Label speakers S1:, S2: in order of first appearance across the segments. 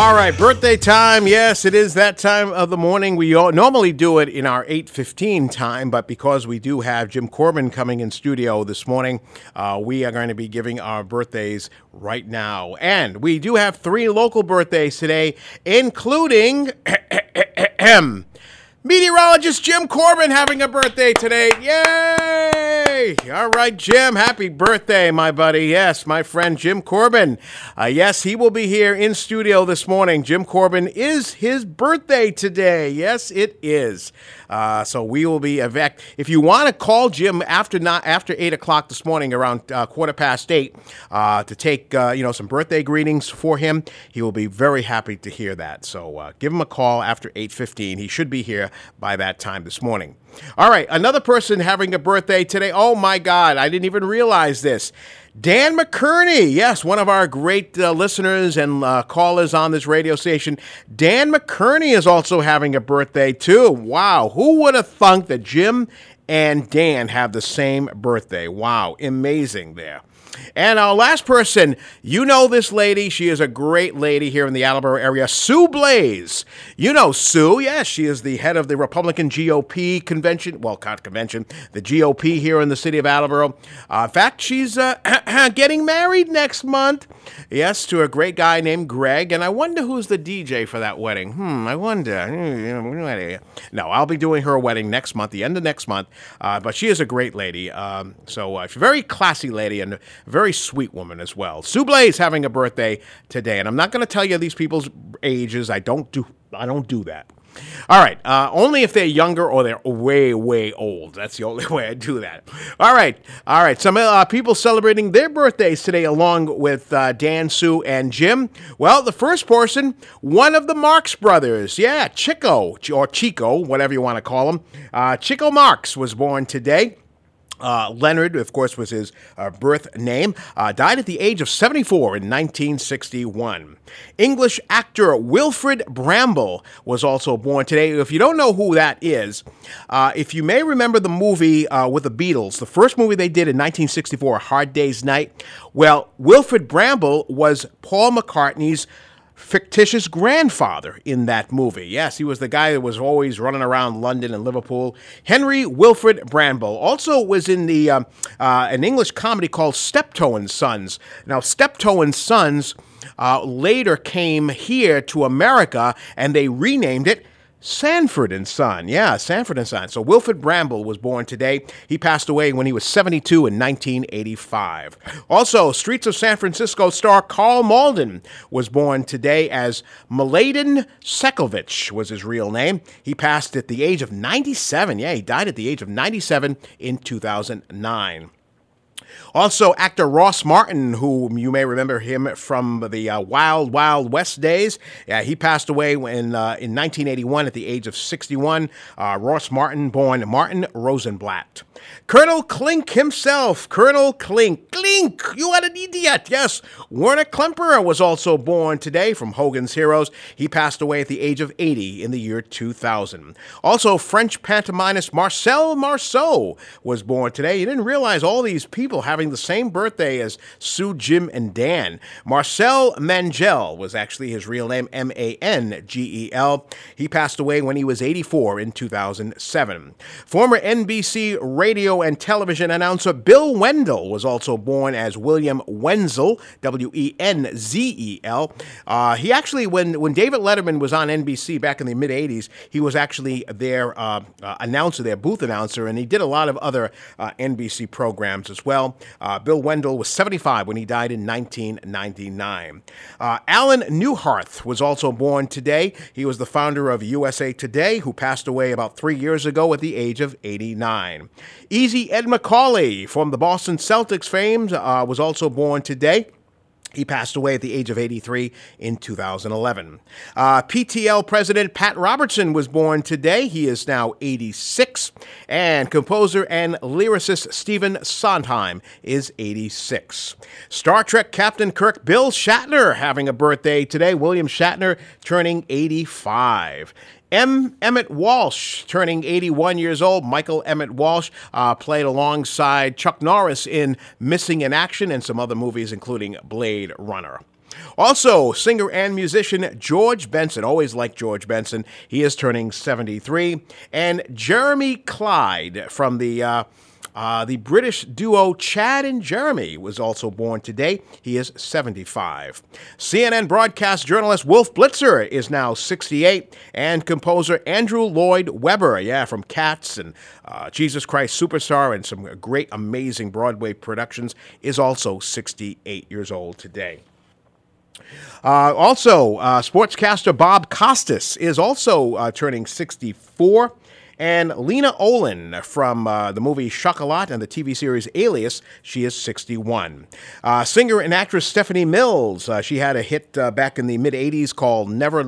S1: All right, birthday time. Yes, it is that time of the morning. We normally do it in our 8:15 time, but because we do have Jim Corbin coming in studio this morning, we are going to be giving our birthdays right now. And we do have 3 local birthdays today, including meteorologist Jim Corbin having a birthday today. Yay! All right, Jim, happy birthday, my buddy. Yes, my friend Jim Corbin. Yes, he will be here in studio this morning. Jim Corbin is his birthday today. Yes, it is. So we will be if you want to call Jim after 8 o'clock this morning, around 8:15, to take some birthday greetings for him, he will be very happy to hear that. So give him a call after 8:15. He should be here by that time this morning. All right, another person having a birthday today. Oh my God, I didn't even realize this. Dan McKerney, yes, one of our great listeners and callers on this radio station. Dan McKerney is also having a birthday too. Wow, who would have thunk that Jim and Dan have the same birthday? Wow, amazing there. And our last person, you know this lady. She is a great lady here in the Attleboro area, Sue Blaze. You know Sue. Yes, she is the head of the Republican GOP convention. Well, not convention, the GOP here in the city of Attleboro. In fact, she's getting married next month. Yes, to a great guy named Greg. And I wonder who's the DJ for that wedding. I wonder. No, I'll be doing her wedding next month, the end of next month. But she is a great lady. She's a very classy lady and a very sweet woman as well. Sue Blaze having a birthday today. And I'm not going to tell you these people's ages. I don't do that. All right, only if they're younger or they're way, way old. That's the only way I do that. All right. Some people celebrating their birthdays today along with Dan, Sue, and Jim. Well, the first person, one of the Marx brothers. Yeah, Chico, or Chico, whatever you want to call him. Chico Marx was born today. Leonard, of course, was his birth name, died at the age of 74 in 1961. English actor Wilfrid Bramble was also born today. If you don't know who that is, if you may remember the movie with the Beatles, the first movie they did in 1964, A Hard Day's Night, well, Wilfrid Bramble was Paul McCartney's fictitious grandfather in that movie. Yes, he was the guy that was always running around London and Liverpool. Henry Wilfrid Bramble also was in the an English comedy called Steptoe and Sons. Now, Steptoe and Sons later came here to America, and they renamed it Sanford and Son. Yeah, Sanford and Son. So Wilfrid Bramble was born today. He passed away when he was 72 in 1985. Also, Streets of San Francisco star Karl Malden was born today as Mladen Sekovich was his real name. He passed at the age of 97. Yeah, he died at the age of 97 in 2009. Also, actor Ross Martin, whom you may remember him from the Wild Wild West days. He passed away in 1981 at the age of 61. Ross Martin, born Martin Rosenblatt. Colonel Klink himself, Colonel Klink. Klink, you are an idiot. Yes, Werner Klemperer was also born today from Hogan's Heroes. He passed away at the age of 80 in the year 2000. Also, French pantomimist Marcel Marceau was born today. You didn't realize all these people having the same birthday as Sue, Jim, and Dan. Marcel Mangel was actually his real name, Mangel. He passed away when he was 84 in 2007. Former NBC radio and television announcer Bill Wendell was also born as William Wenzel, Wenzel. He actually, when David Letterman was on NBC back in the mid-'80s, he was actually their announcer, their booth announcer, and he did a lot of other NBC programs as well. Bill Wendell was 75 when he died in 1999. Alan Newharth was also born today. He was the founder of USA Today, who passed away about 3 years ago at the age of 89. Easy Ed Macaulay from the Boston Celtics fame was also born today. He passed away at the age of 83 in 2011. PTL President Pat Robertson was born today. He is now 86. And composer and lyricist Stephen Sondheim is 86. Star Trek Captain Kirk Bill Shatner having a birthday today. William Shatner turning 85. Emmett Walsh, turning 81 years old. Michael Emmett Walsh played alongside Chuck Norris in Missing in Action and some other movies, including Blade Runner. Also, singer and musician George Benson, always liked George Benson. He is turning 73. And Jeremy Clyde from the British duo Chad and Jeremy was also born today. He is 75. CNN broadcast journalist Wolf Blitzer is now 68. And composer Andrew Lloyd Webber, from Cats and Jesus Christ Superstar and some great, amazing Broadway productions, is also 68 years old today. Sportscaster Bob Costas is also turning 64. And Lena Olin from the movie Chocolat and the TV series Alias, she is 61. Singer and actress Stephanie Mills, she had a hit back in the mid-'80s called Never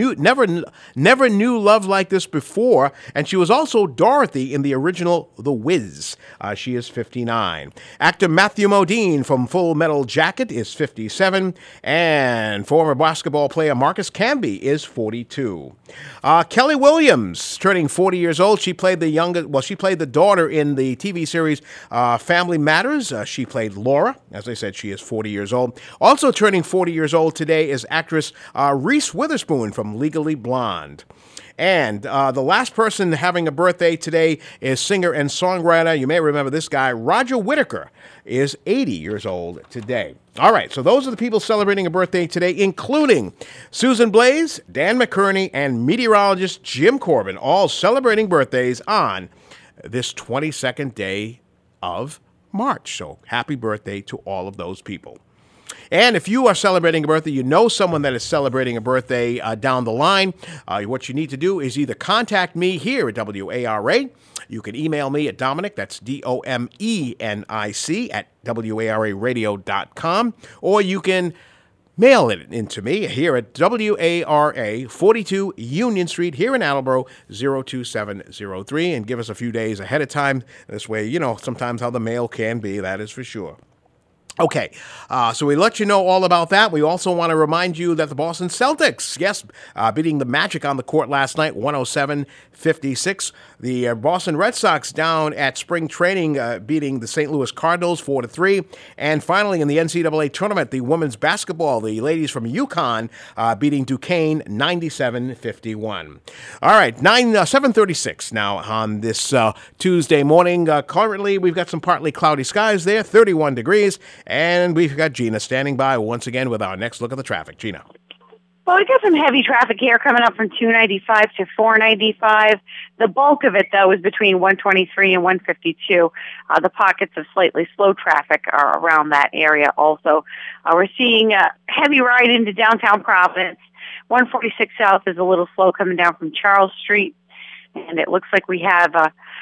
S1: Knew Love Like This Before, and she was also Dorothy in the original The Wiz. She is 59. Actor Matthew Modine from Full Metal Jacket is 57, and former basketball player Marcus Camby is 42. Kelly Williams, turning 40 years old. She played the daughter in the TV series Family Matters. She played Laura. As I said, she is 40 years old. Also turning 40 years old today is actress Reese Witherspoon from Legally Blonde. And the last person having a birthday today is singer and songwriter, you may remember this guy, Roger Whittaker, is 80 years old today. All right, so those are the people celebrating a birthday today, including Susan Blaze, Dan McKerney, and meteorologist Jim Corbin, all celebrating birthdays on this 22nd day of March. So happy birthday to all of those people. And if you are celebrating a birthday, you know someone that is celebrating a birthday down the line, what you need to do is either contact me here at WARA. You can email me at Dominic, that's DOMENIC, at WARAradio.com, or you can mail it into me here at WARA, 42 Union Street here in Attleboro, 02703, and give us a few days ahead of time. This way, sometimes how the mail can be, that is for sure. Okay, so we let you know all about that. We also want to remind you that the Boston Celtics, beating the Magic on the court last night, 107-56. The Boston Red Sox down at spring training, beating the St. Louis Cardinals 4-3. And finally, in the NCAA tournament, the women's basketball, the ladies from UConn, beating Duquesne 97-51. All right, 7:36 now on this Tuesday morning. Currently, we've got some partly cloudy skies there, 31 degrees. And we've got Gina standing by once again with our next look at the traffic. Gina.
S2: Well, we got some heavy traffic here coming up from 295 to 495. The bulk of it, though, is between 123 and 152. The pockets of slightly slow traffic are around that area also. We're seeing a heavy ride into downtown Providence. 146 South is a little slow coming down from Charles Street. And it looks like we have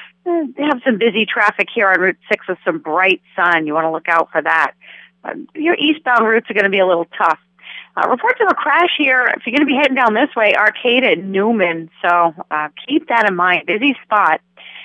S2: some busy traffic here on Route 6 with some bright sun. You want to look out for that. Your eastbound routes are going to be a little tough. Reports of a crash here if you're going to be heading down this way, Arcata and Newman. So keep that in mind. Busy spot.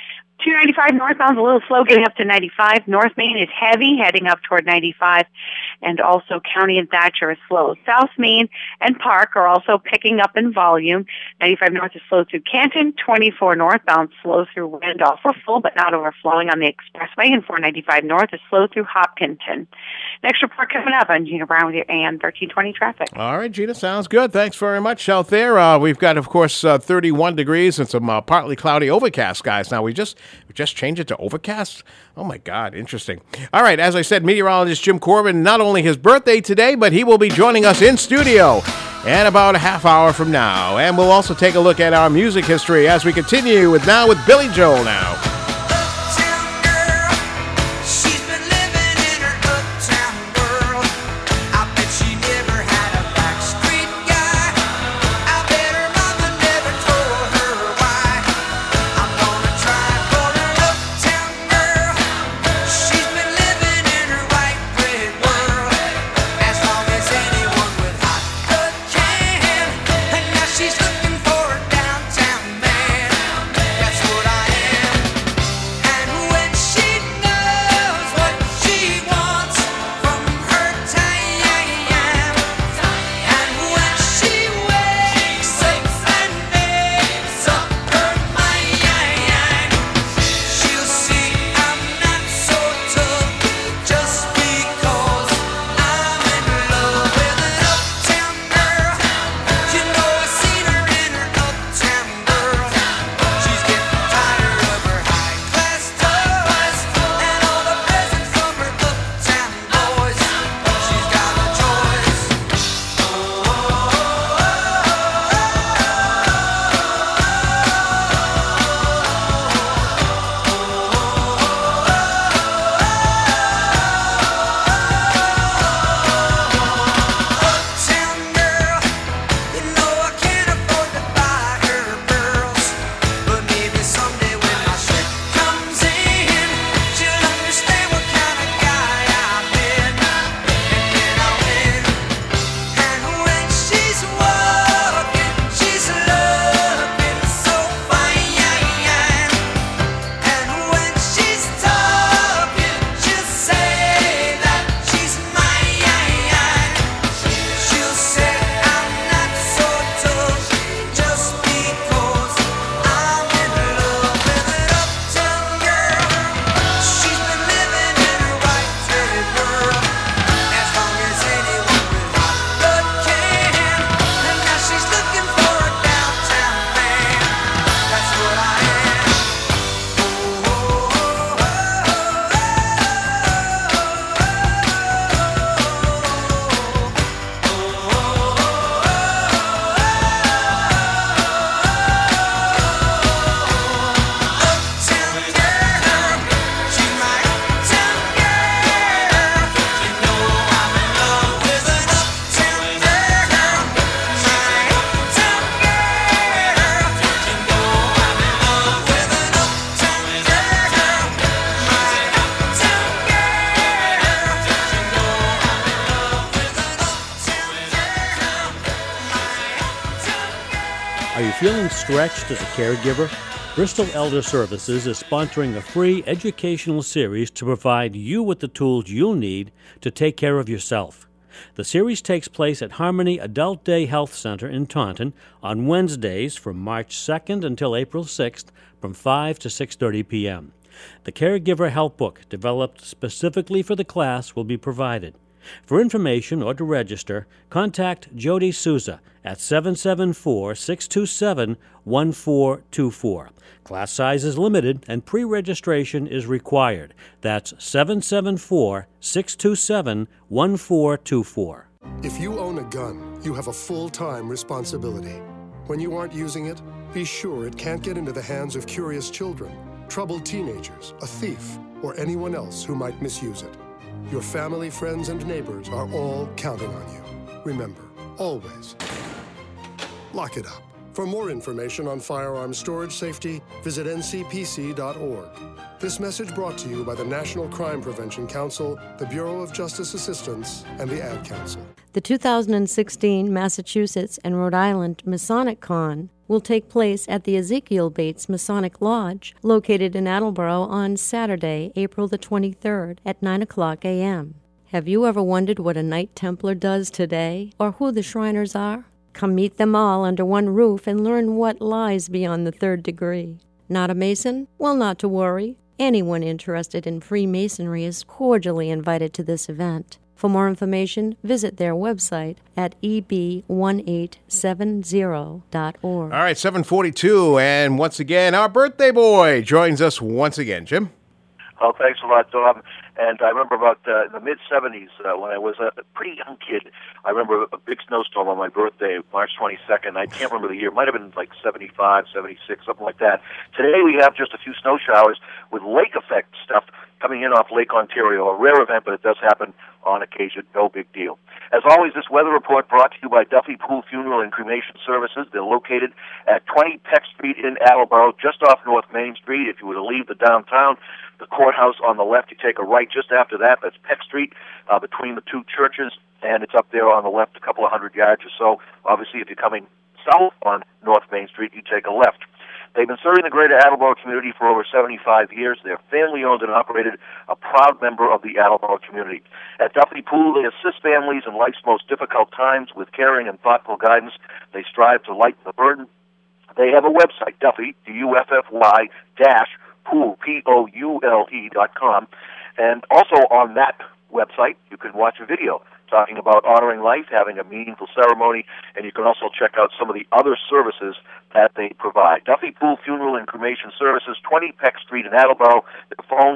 S2: 295 northbound's a little slow getting up to 95. North Main is heavy heading up toward 95. And also County and Thatcher is slow. South Main and Park are also picking up in volume. 95 north is slow through Canton. 24 northbound slow through Randolph. We're full but not overflowing on the expressway. And 495 north is slow through Hopkinton. Next report coming up on Gina Brown with your AM 1320 traffic.
S1: All right, Gina, sounds good. Thanks very much out there. We've got, of course, 31 degrees and some partly cloudy overcast skies. Now, we just changed it to overcast? Oh, my God. Interesting. All right. As I said, meteorologist Jim Corbin, not only his birthday today, but he will be joining us in studio in about a half hour from now. And we'll also take a look at our music history as we continue with Billy Joel now.
S3: She's looking for a downtown man. That's what I am. Feeling stretched as a caregiver? Bristol Elder Services is sponsoring a free educational series to provide you with the tools you'll need to take care of yourself. The series takes place at Harmony Adult Day Health Center in Taunton on Wednesdays from March 2nd until April 6th from 5 to 6:30 p.m. The Caregiver Help Book, developed specifically for the class, will be provided. For information or to register, contact Jody Souza at 774-627-1424. Class size is limited and pre-registration is required. That's 774-627-1424.
S4: If you own a gun, you have a full-time responsibility. When you aren't using it, be sure it can't get into the hands of curious children, troubled teenagers, a thief, or anyone else who might misuse it. Your family, friends, and neighbors are all counting on you. Remember, always, lock it up. For more information on firearms storage safety, visit ncpc.org. This message brought to you by the National Crime Prevention Council, the Bureau of Justice Assistance, and the Ad Council.
S5: The 2016 Massachusetts and Rhode Island Masonic Con will take place at the Ezekiel Bates Masonic Lodge, located in Attleboro, on Saturday, April the 23rd at 9 o'clock a.m. Have you ever wondered what a Knight Templar does today, or who the Shriners are? Come meet them all under one roof and learn what lies beyond the third degree. Not a Mason? Well, not to worry. Anyone interested in Freemasonry is cordially invited to this event. For more information, visit their website at eb1870.org.
S1: All right, 7:42, and once again, our birthday boy joins us once again. Jim?
S6: Oh, thanks a lot, Dom. And I remember about the mid-'70s, when I was a pretty young kid, I remember a big snowstorm on my birthday, March 22nd. I can't remember the year. It might have been like 75, 76, something like that. Today we have just a few snow showers with lake effect stuff coming in off Lake Ontario. A rare event, but it does happen on occasion. No big deal. As always, this weather report brought to you by Duffy Pool Funeral and Cremation Services. They're located at 20 Peck Street in Attleboro, just off North Main Street. If you were to leave the downtown, the courthouse on the left, you take a right just after that. That's Peck Street, between the two churches, and it's up there on the left a couple of 100 yards or so. Obviously, if you're coming south on North Main Street, you take a left. They've been serving the greater Attleboro community for over 75 years. They're family-owned and operated, a proud member of the Attleboro community. At Duffy Pool, they assist families in life's most difficult times with caring and thoughtful guidance. They strive to lighten the burden. They have a website, Duffy, D-U-F-F-Y, pool, Poule.com. And also on that website, you can watch a video talking about honoring life, having a meaningful ceremony, and you can also check out some of the other services that they provide. Duffy Pool Funeral and Cremation Services, 20 Peck Street in Attleboro. The phone,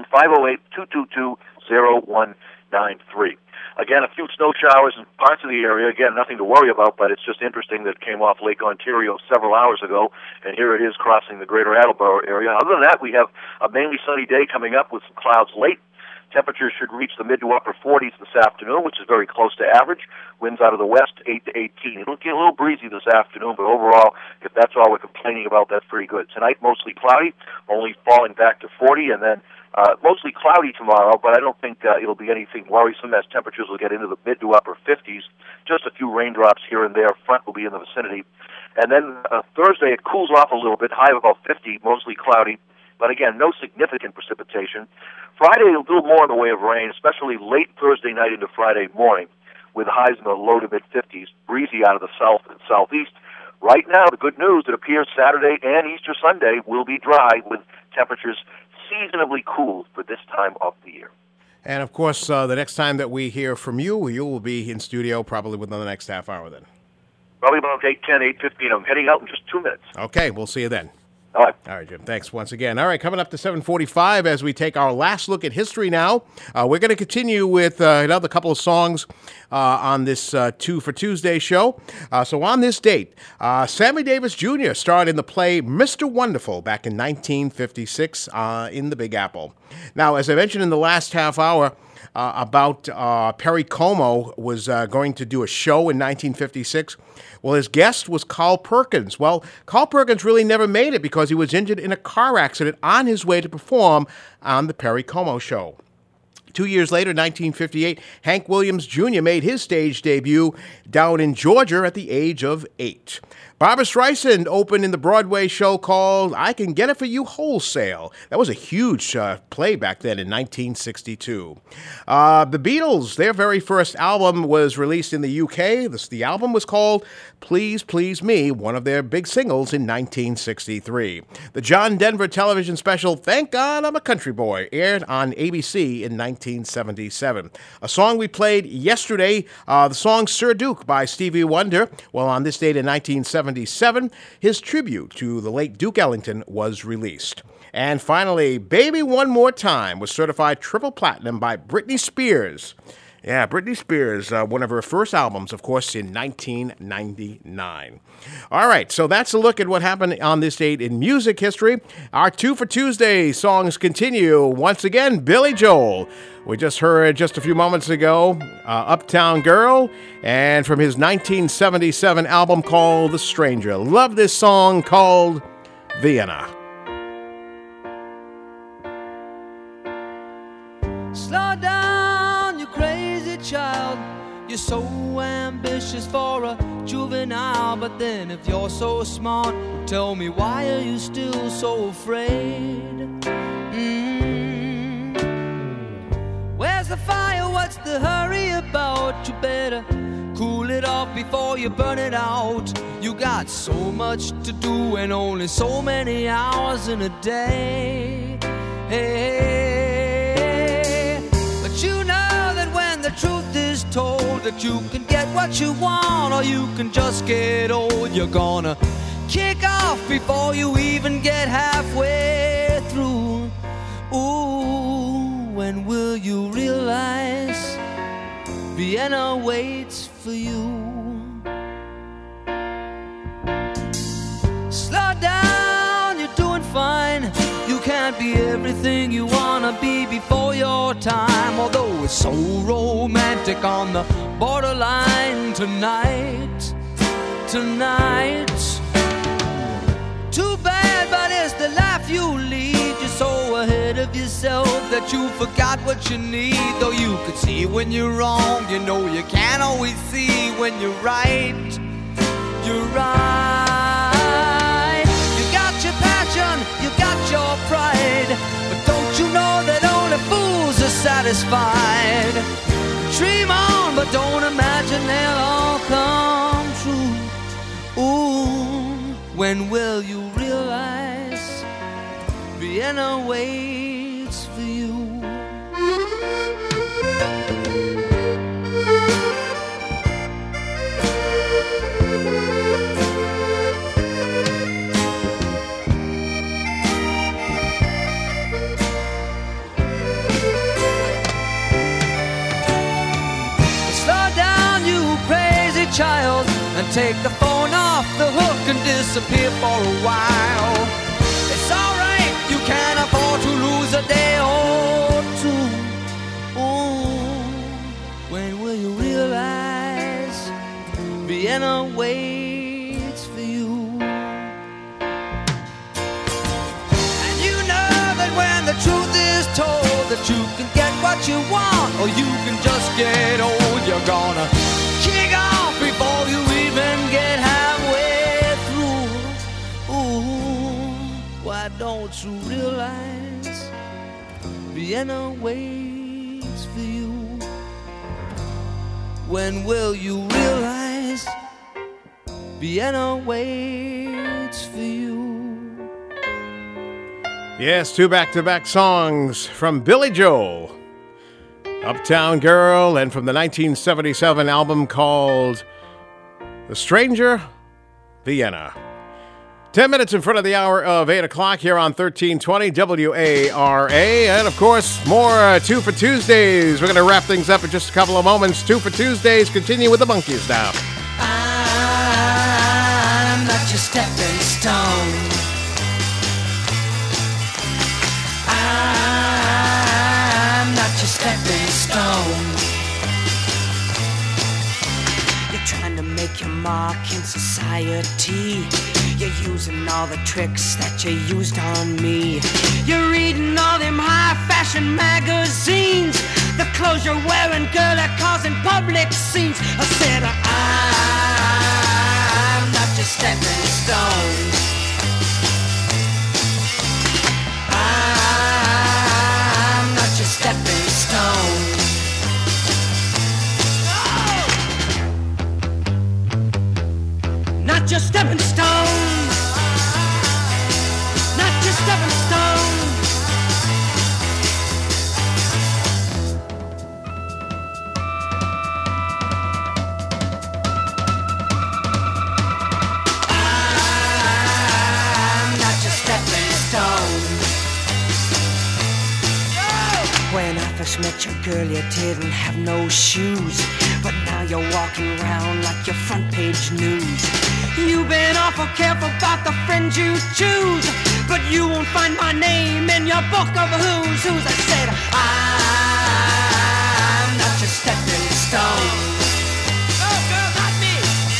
S6: 508-222-0193. Again, a few snow showers in parts of the area. Again, nothing to worry about, but it's just interesting that it came off Lake Ontario several hours ago, and here it is crossing the greater Attleboro area. Other than that, we have a mainly sunny day coming up with some clouds late. Temperatures should reach the mid to upper 40s this afternoon, which is very close to average. Winds out of the west, 8 to 18. It'll get a little breezy this afternoon, but overall, if that's all we're complaining about, that's pretty good. Tonight, mostly cloudy, only falling back to 40, and then mostly cloudy tomorrow, but I don't think it'll be anything worrisome as temperatures will get into the mid to upper 50s. Just a few raindrops here and there. Front will be in the vicinity. And then Thursday, it cools off a little bit, high of about 50, mostly cloudy. But again, no significant precipitation. Friday, a little more in the way of rain, especially late Thursday night into Friday morning, with highs in the low to mid-50s, breezy out of the south and southeast. Right now, the good news, it appears Saturday and Easter Sunday will be dry with temperatures seasonably cool for this time of the year.
S1: And, of course, the next time that we hear from you, you will be in studio probably within the next half hour then.
S6: Probably about 8:10, 8:15. I'm heading out in just 2 minutes.
S1: Okay, we'll see you then.
S6: All
S1: right, Jim. Thanks once again. All right, coming up to 7:45 as we take our last look at history now. We're going to continue with another couple of songs on this Two for Tuesday show. So on this date, Sammy Davis Jr. starred in the play Mr. Wonderful back in 1956 in the Big Apple. Now, as I mentioned in the last half hour, about Perry Como was going to do a show in 1956. Well, his guest was Carl Perkins. Well, Carl Perkins really never made it because he was injured in a car accident on his way to perform on the Perry Como show. 2 years later, 1958, Hank Williams Jr. made his stage debut down in Georgia at the age of 8. Barbra Streisand opened in the Broadway show called I Can Get It For You Wholesale. That was a huge play back then in 1962. The Beatles, their very first album was released in the UK. The album was called Please Please Me, one of their big singles in 1963. The John Denver television special Thank God I'm a Country Boy aired on ABC in 1977. A song we played yesterday, the song Sir Duke by Stevie Wonder. Well, on this date in 1977, his tribute to the late Duke Ellington was released. And finally, Baby One More Time was certified triple platinum by Britney Spears. Yeah, Britney Spears, one of her first albums, of course, in 1999. All right, so that's a look at what happened on this date in music history. Our 2 for Tuesday songs continue. Once again, Billy Joel. We just heard just a few moments ago, Uptown Girl, and from his 1977 album called The Stranger. Love this song called Vienna.
S7: Slow down, you crazy child. You're so ambitious for a juvenile. But then if you're so smart, tell me, why are you still so afraid? Where's the fire? What's the hurry about? You better cool it off before you burn it out. You got so much to do and only so many hours in a day. Hey, but you know that when the truth is told, that you can get what you want or you can just get old. You're gonna kick off before you even get halfway through. Ooh, when will you realize Vienna waits for you? Slow down, you're doing fine. You can't be everything you wanna be before your time. Although it's so romantic on the borderline tonight. Too bad, but it's the life you lead. You're so ahead of yourself that you forgot what you need. Though you could see when you're wrong, you know you can't always see when you're right. You're right. You got your passion, you got your pride, but don't you know that only fools are satisfied? Dream on, but don't imagine they'll all come true. Ooh, when will you realize Vienna waits for you? Slow down, you crazy child, and take the phone off the hook and disappear for a while. It's alright, you can't afford to lose a day or two. Ooh, when will you realize Vienna waits for you? And you know that when the truth is told, that you can get what you want or you can just get old. You're gonna kick off before you even get halfway through. Ooh, why don't you realize Vienna waits for you? When will you realize Vienna waits for you?
S1: Yes, 2 back-to-back songs from Billy Joel. Uptown Girl, and from the 1977 album called The Stranger, Vienna. 10 minutes in front of the hour of 8 o'clock here on 1320 WARA. And, of course, more 2 for Tuesdays. We're going to wrap things up in just a couple of moments. 2 for Tuesdays continue with the Monkees now.
S7: I'm not your stepping stone. I'm not your stepping stone. You're trying to make your mark in society. You're using all the tricks that you used on me. You're reading all them high-fashion magazines. The clothes you're wearing, girl, are causing public scenes. I said, I'm not just stepping stones. I'm not just stepping stones. Not just stepping stones. Not just stepping stones. I'm not just stepping stones. When I first met you, girl, you didn't have no shoes. But now you're walking around like your front page news. You've been awful careful about the friends you choose, but you won't find my name in your book of who's who's. I said, I'm not your stepping stone. Oh, girl, not me.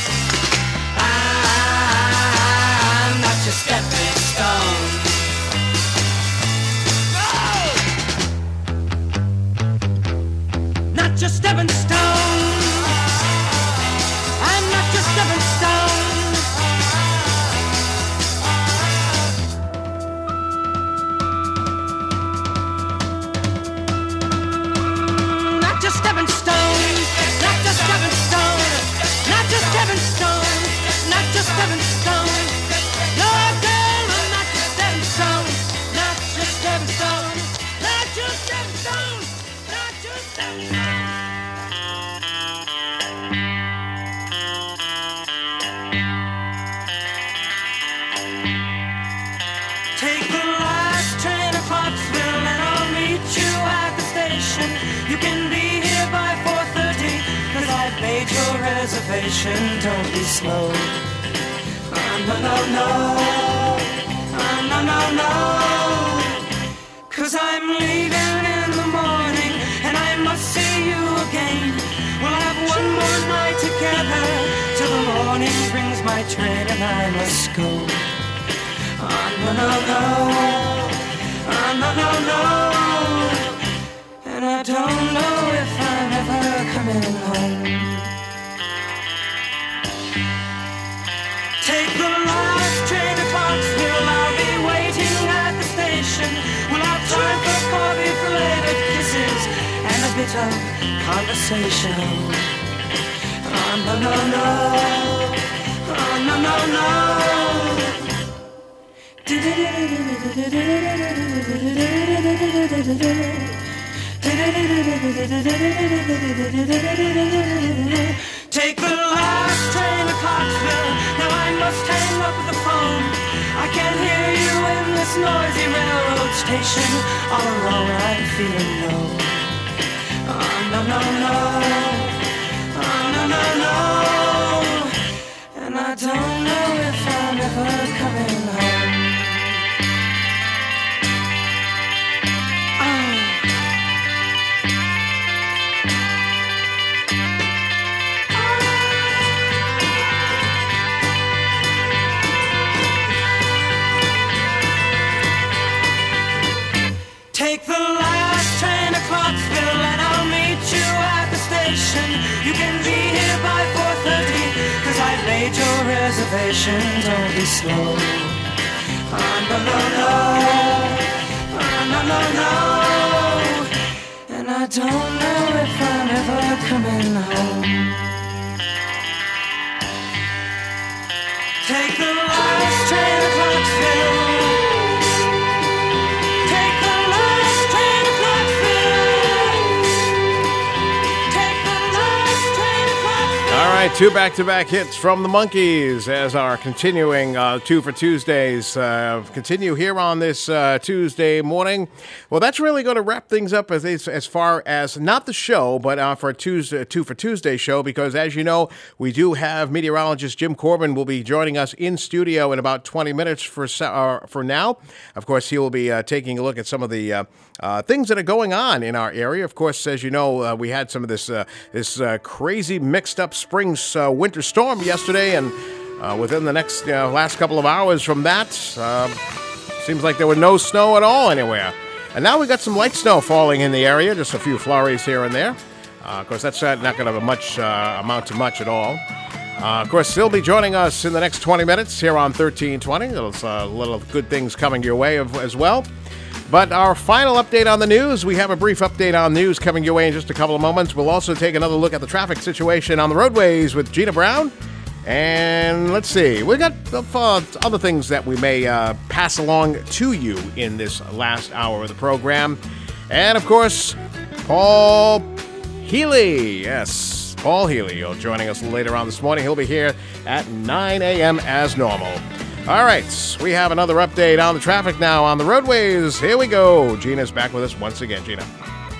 S7: I'm not your stepping stone. Oh! Not your stepping stone. I'm not your stepping stone. Not just stepping stone, not just stepping stone, not just stepping stone, not just stepping stone. No, girl, I'm not just stepping stone, not just stepping stone, not just stepping stone, not just stepping stone. Take the last train to Clarksville and I'll meet you at the station. You can be here by 4:30, cause I've made your reservation. Don't be slow. No, no, no. No, no, no. Cause I'm leaving in the morning and I must see you again. We'll have one more night together till the morning brings my train and I must go. No, no, no. No, no, no. And I don't know if I'm ever coming home. Take the last train to Clarksville. I'll be waiting at the station. We'll have time for coffee, belated kisses, and a bit of conversation. No, no, no. No, no, no. Take the last train to Clarksville. Now I must hang up the phone. I can't hear you in this noisy railroad station. All alone I'm feeling low. No, no, no. No, no, no. And I don't know if I'm ever coming home. Take the last train to Clarksville and I'll meet you at the station. You can be here by 4:30, cause I've made your reservation. Don't be slow. No, no, no. No, no, no. And I don't know if I'm ever coming home. Take the last train to Clarksville.
S1: All right, two back-to-back hits from the Monkees as our continuing Two for Tuesdays continue here on this Tuesday morning. Well, that's really going to wrap things up as far as not the show, but for a Two for Tuesday show, because as you know, we do have meteorologist Jim Corbin will be joining us in studio in about 20 minutes for now. Of course, he will be taking a look at some of the things that are going on in our area. Of course, as you know, we had some of this crazy mixed-up spring-winter storm yesterday, and within the last couple of hours from that, seems like there was no snow at all anywhere. And now we got some light snow falling in the area, just a few flurries here and there. Of course, that's not going to have amount to much at all. Of course, he'll be joining us in the next 20 minutes here on 1320. There's little good things coming your way as well. But our final update on the news, we have a brief update on news coming your way in just a couple of moments. We'll also take another look at the traffic situation on the roadways with Gina Brown. And let's see, we got other things that we may pass along to you in this last hour of the program. And, of course, Paul Healy. Yes, Paul Healy. You're joining us later on this morning. He'll be here at 9 a.m. as normal. All right, we have another update on the traffic now on the roadways. Here we go. Gina's back with us once again. Gina.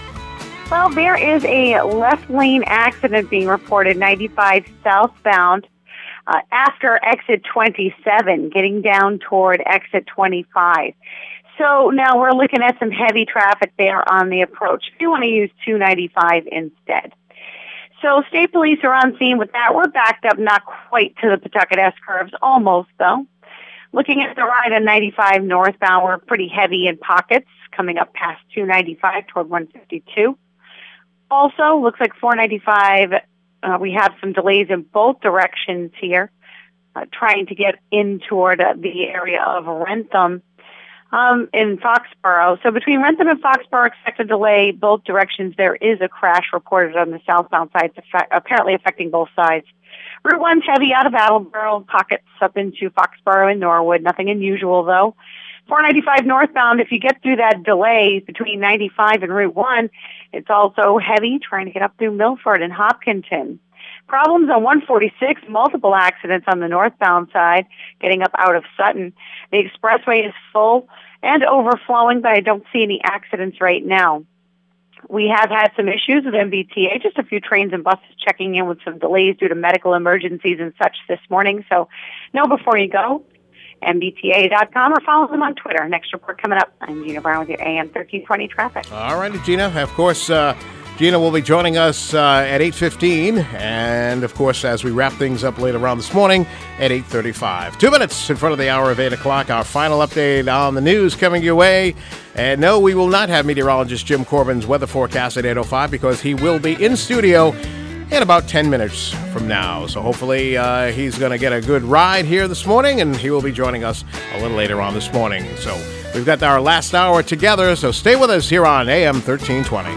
S2: Well, there is a left lane accident being reported 95 southbound after exit 27, getting down toward exit 25. So now we're looking at some heavy traffic there on the approach. If you want to use 295 instead. So state police are on scene with that. We're backed up, not quite to the Pawtucket S-curves, almost though. Looking at the ride on 95 northbound, we're pretty heavy in pockets, coming up past 295 toward 152. Also, looks like 495, we have some delays in both directions here, trying to get in toward the area of Rentham in Foxborough. So between Rentham and Foxborough, expect a delay both directions. There is a crash reported on the southbound side, apparently affecting both sides. Route 1's heavy out of Attleboro, pockets up into Foxborough and Norwood. Nothing unusual, though. 495 northbound, if you get through that delay between 95 and Route 1, it's also heavy trying to get up through Milford and Hopkinton. Problems on 146, multiple accidents on the northbound side, getting up out of Sutton. The expressway is full and overflowing, but I don't see any accidents right now. We have had some issues with MBTA, just a few trains and buses checking in with some delays due to medical emergencies and such this morning. So know before you go, MBTA.com, or follow them on Twitter. Next report coming up. I'm Gina Brown with your AM 1320 traffic.
S1: All righty, Gina. Of course, Gina will be joining us at 8:15, and, of course, as we wrap things up later on this morning at 8:35. 2 minutes in front of the hour of 8 o'clock, our final update on the news coming your way. And no, we will not have meteorologist Jim Corbin's weather forecast at 8:05 because he will be in studio in about 10 minutes from now. So hopefully he's going to get a good ride here this morning, and he will be joining us a little later on this morning. So we've got our last hour together, so stay with us here on AM 1320.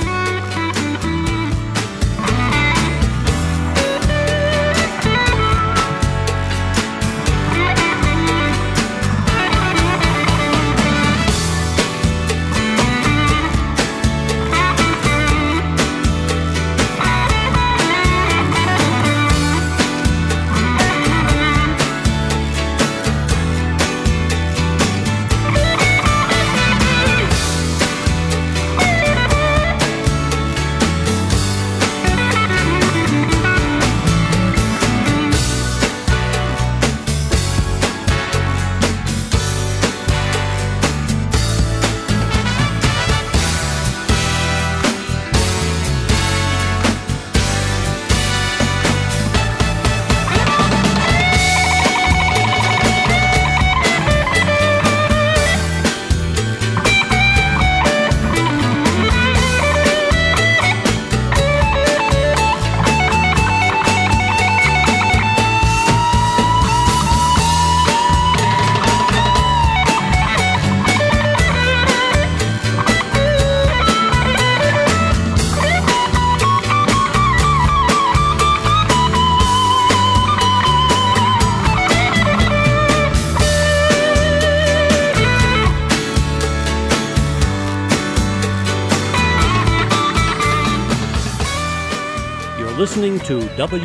S1: Listening to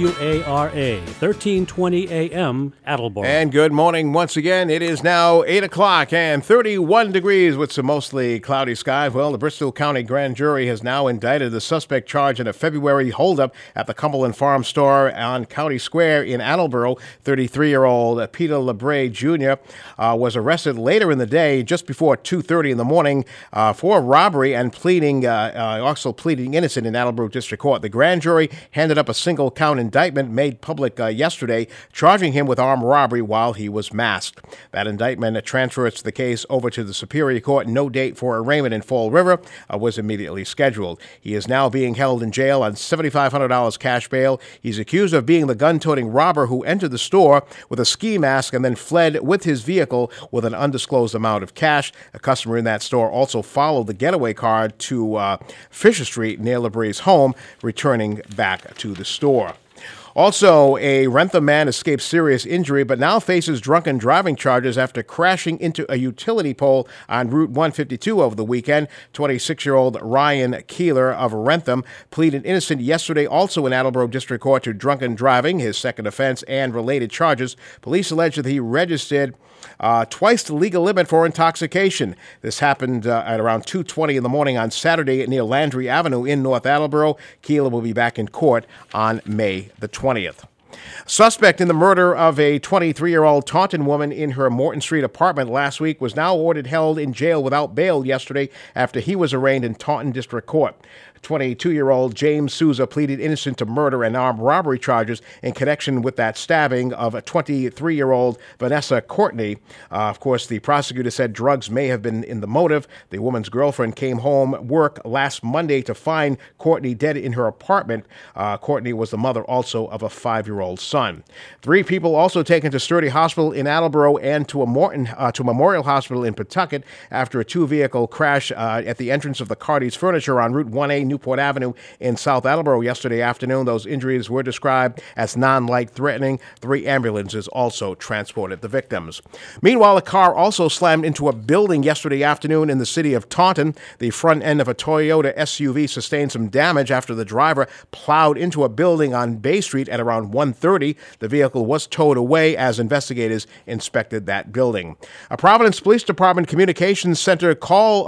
S1: WARA 1320 AM Attleboro. And good morning once again. It is now 8 o'clock and 31 degrees with some mostly cloudy skies. Well, the Bristol County Grand Jury has now indicted the suspect charged in a February holdup at the Cumberland Farm store on County Square in Attleboro. 33-year-old Peter LeBray Jr. Was arrested later in the day, just before 2:30 in the morning, for robbery and also pleading innocent in Attleboro District Court. The grand jury handed handed up a single-count indictment made public yesterday, charging him with armed robbery while he was masked. That indictment transfers the case over to the Superior Court. No date for arraignment in Fall River was immediately scheduled. He is now being held in jail on $7,500 cash bail. He's accused of being the gun-toting robber who entered the store with a ski mask and then fled with his vehicle with an undisclosed amount of cash. A customer in that store also followed the getaway car to Fisher Street near LeBree's home, returning back to the store. Also, a Wrentham man escaped serious injury but now faces drunken driving charges after crashing into a utility pole on Route 152 over the weekend. 26-year-old Ryan Keeler of Wrentham pleaded innocent yesterday, also in Attleboro District Court, to drunken driving, his second offense, and related charges. Police allege that he registered twice the legal limit for intoxication. This happened at around 2:20 in the morning on Saturday near Landry Avenue in North Attleboro. Keeler will be back in court on May the 20th. Suspect in the murder of a 23-year-old Taunton woman in her Morton Street apartment last week was now ordered held in jail without bail yesterday after he was arraigned in Taunton District Court. 22-year-old James Souza pleaded innocent to murder and armed robbery charges in connection with that stabbing of a 23-year-old Vanessa Courtney. Of course, the prosecutor said drugs may have been in the motive. The woman's girlfriend came home work last Monday to find Courtney dead in her apartment. Courtney was the mother also of a 5-year-old son. 3 people also taken to Sturdy Hospital in Attleboro and to Memorial Hospital in Pawtucket after a 2-vehicle crash at the entrance of the Carty's Furniture on Route 1A Newport Avenue in South Attleboro yesterday afternoon. Those injuries were described as non-life-threatening. 3 ambulances also transported the victims. Meanwhile, a car also slammed into a building yesterday afternoon in the city of Taunton. The front end of a Toyota SUV sustained some damage after the driver plowed into a building on Bay Street at around 1:30. The vehicle was towed away as investigators inspected that building. A Providence Police Department Communications Center call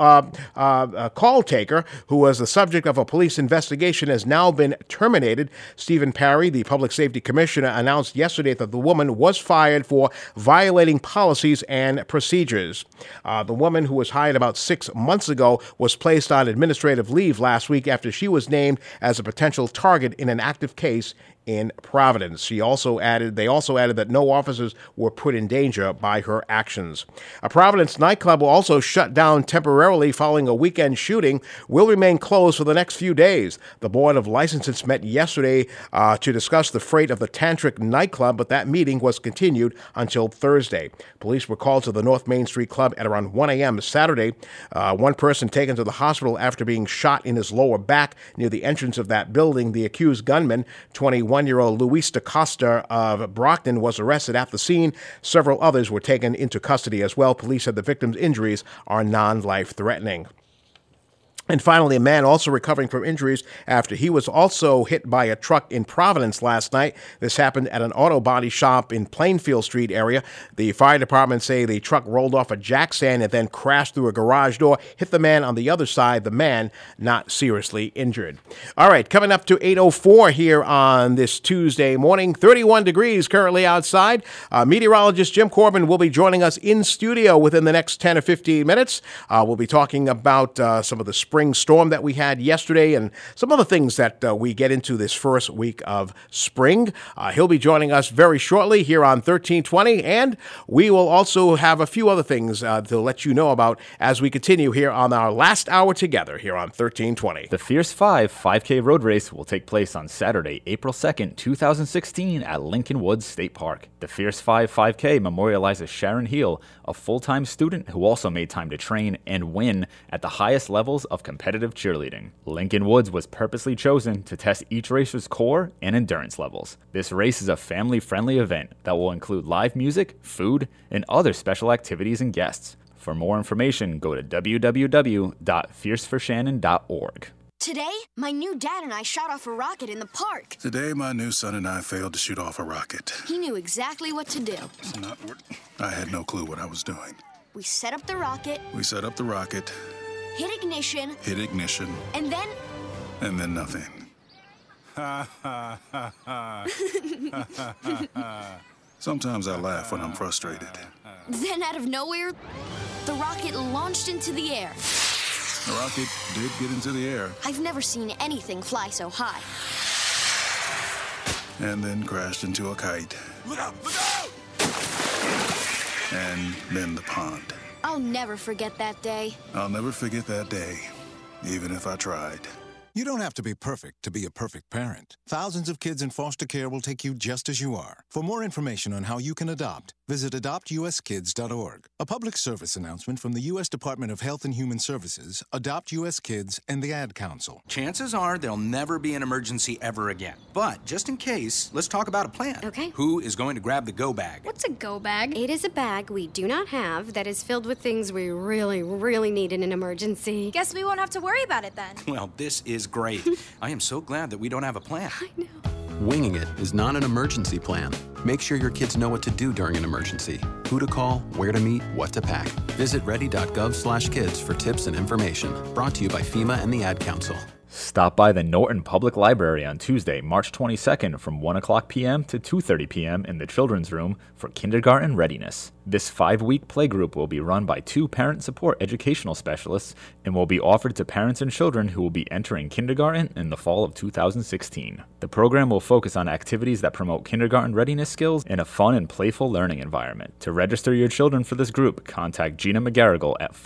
S1: taker who was the subject of a police investigation has now been terminated. Stephen Parry, the Public Safety Commissioner, announced yesterday that the woman was fired for violating policies and procedures. The woman, who was hired about 6 months ago, was placed on administrative leave last week after she was named as a potential target in an active case in Providence. They also added that no officers were put in danger by her actions. A Providence nightclub will also shut down temporarily following a weekend shooting, will remain closed for the next few days. The Board of Licenses met yesterday to discuss the fate of the Tantric nightclub, but that meeting was continued until Thursday. Police were called to the North Main Street Club at around 1 a.m. Saturday. One person taken to the hospital after being shot in his lower back near the entrance of that building. The accused gunman, 21-year-old Luis DaCosta of Brockton, was arrested at the scene. Several others were taken into custody as well. Police said the victim's injuries are non-life-threatening. And finally, a man also recovering from injuries after he was also hit by a truck in Providence last night. This happened at an auto body shop in Plainfield Street area. The fire department say the truck rolled off a jack stand and then crashed through a garage door, hit the man on the other side, the man not seriously injured. All right, coming up to 8:04 here on this Tuesday morning, 31 degrees currently outside. Meteorologist Jim Corbin will be joining us in studio within the next 10 or 15 minutes. We'll be talking about some of the spring storm that we had yesterday and some other things that we get into this first week of spring. He'll be joining us very shortly here on 1320, and we will also have a few other things to let you know about as we continue here on our last hour together here on 1320.
S8: The Fierce 5 5K road race will take place on Saturday, April 2nd, 2016 at Lincoln Woods State Park. The Fierce 5 5K memorializes Sharon Heel, a full-time student who also made time to train and win at the highest levels of competitive cheerleading. Lincoln Woods was purposely chosen to test each racer's core and endurance levels. This race is a family-friendly event that will include live music, food, and other special activities and guests. For more information, go to www.fierceforshannon.org.
S9: Today, my new dad and I shot off a rocket in the park.
S10: Today, my new son and I failed to shoot off a rocket.
S9: He knew exactly what to do.
S10: I had no clue what I was doing.
S9: We set up the rocket.
S10: Hit ignition.
S9: And
S10: then nothing. Sometimes I laugh when I'm frustrated.
S9: Then out of nowhere, the rocket launched into the air.
S10: The rocket did get into the air.
S9: I've never seen anything fly so high.
S10: and then crashed into a kite.
S7: Look out! Look out!
S10: And then the pond.
S9: I'll never forget that day.
S10: I'll never forget that day, even if I tried.
S11: You don't have to be perfect to be a perfect parent. Thousands of kids in foster care will take you just as you are. For more information on how you can adopt, visit adoptuskids.org. A public service announcement from the U.S. Department of Health and Human Services, Adopt U.S. Kids, and the Ad Council.
S12: Chances are there'll never be an emergency ever again. But just in case, let's talk about a plan.
S13: Okay.
S12: Who is going to grab the go bag?
S13: What's a go bag? It is a bag we do not have that is filled with things we really, really need in an emergency.
S14: Guess we won't have to worry about it then.
S12: Well, this is great. I am so glad that we don't have a plan.
S13: I know.
S15: Winging it is not an emergency plan. Make sure your kids know what to do during an emergency, who to call, where to meet, what to pack. Visit ready.gov/kids for tips and information. Brought to you by FEMA and the Ad Council.
S8: Stop by the Norton Public Library on Tuesday, March 22nd from 1 o'clock p.m. to 2:30 p.m. in the Children's Room for kindergarten readiness. This 5-week playgroup will be run by 2 parent support educational specialists and will be offered to parents and children who will be entering kindergarten in the fall of 2016. The program will focus on activities that promote kindergarten readiness skills in a fun and playful learning environment. To register your children for this group, contact Gina McGarrigle at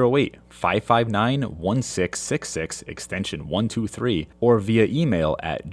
S8: 508-559-1666 extension 123 or via email at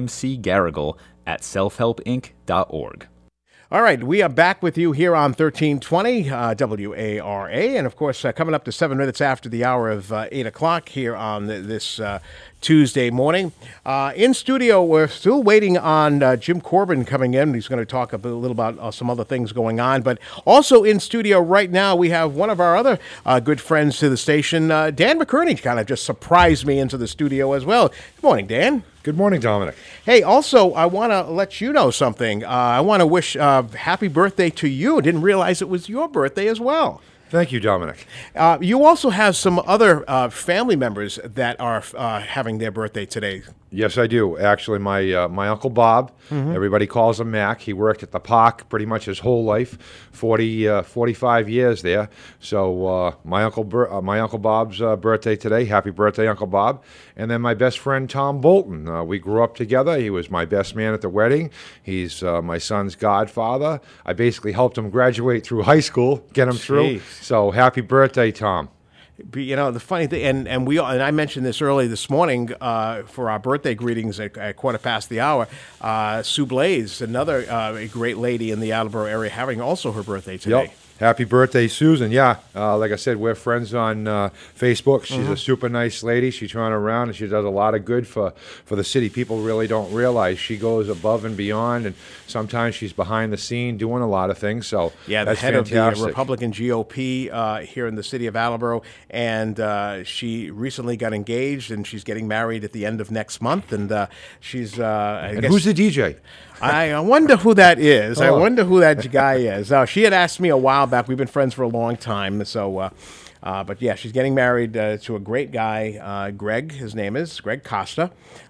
S8: gmcgarrigle@selfhelpinc.org.
S1: All right, we are back with you here on 1320 WARA, and of course, coming up to 7 minutes after the hour of 8 o'clock here on this Tuesday morning. In studio, we're still waiting on Jim Corbin coming in. He's going to talk a little about some other things going on, but also in studio right now, we have one of our other good friends to the station, Dan McCurney, kind of just surprised me into the studio as well. Good morning, Dan.
S16: Good morning, Dominic.
S1: Hey, also, I want to let you know something. I want to wish happy birthday to you. Didn't realize it was your birthday as well.
S16: Thank you, Dominic.
S1: You also have some other family members that are having their birthday today.
S16: Yes, I do. Actually, my Uncle Bob, everybody calls him Mac. He worked at the park pretty much his whole life, 45 years there. So my Uncle Bob's birthday today. Happy birthday, Uncle Bob. And then my best friend, Tom Bolton. We grew up together. He was my best man at the wedding. He's my son's godfather. I basically helped him graduate through high school, get him through. So happy birthday, Tom.
S1: You know, the funny thing, and I mentioned this early this morning for our birthday greetings at quarter past the hour. Sue Blaze, another great lady in the Attleboro area, having also her birthday today.
S16: Yep. Happy birthday, Susan. Yeah, like I said, we're friends on Facebook. She's a super nice lady. She's running around, and she does a lot of good for the city. People really don't realize she goes above and beyond, and sometimes she's behind the scene doing a lot of things. So
S1: yeah,
S16: that's
S1: the head
S16: fantastic.
S1: of the Republican GOP here in the city of Attleboro, and she recently got engaged, and she's getting married at the end of next month, and she's I guess,
S16: who's the DJ?
S1: I wonder who that is. I wonder who that guy is. She had asked me a while back. We've been friends for a long time. So, but yeah, she's getting married to a great guy, Greg. His name is Greg Costa.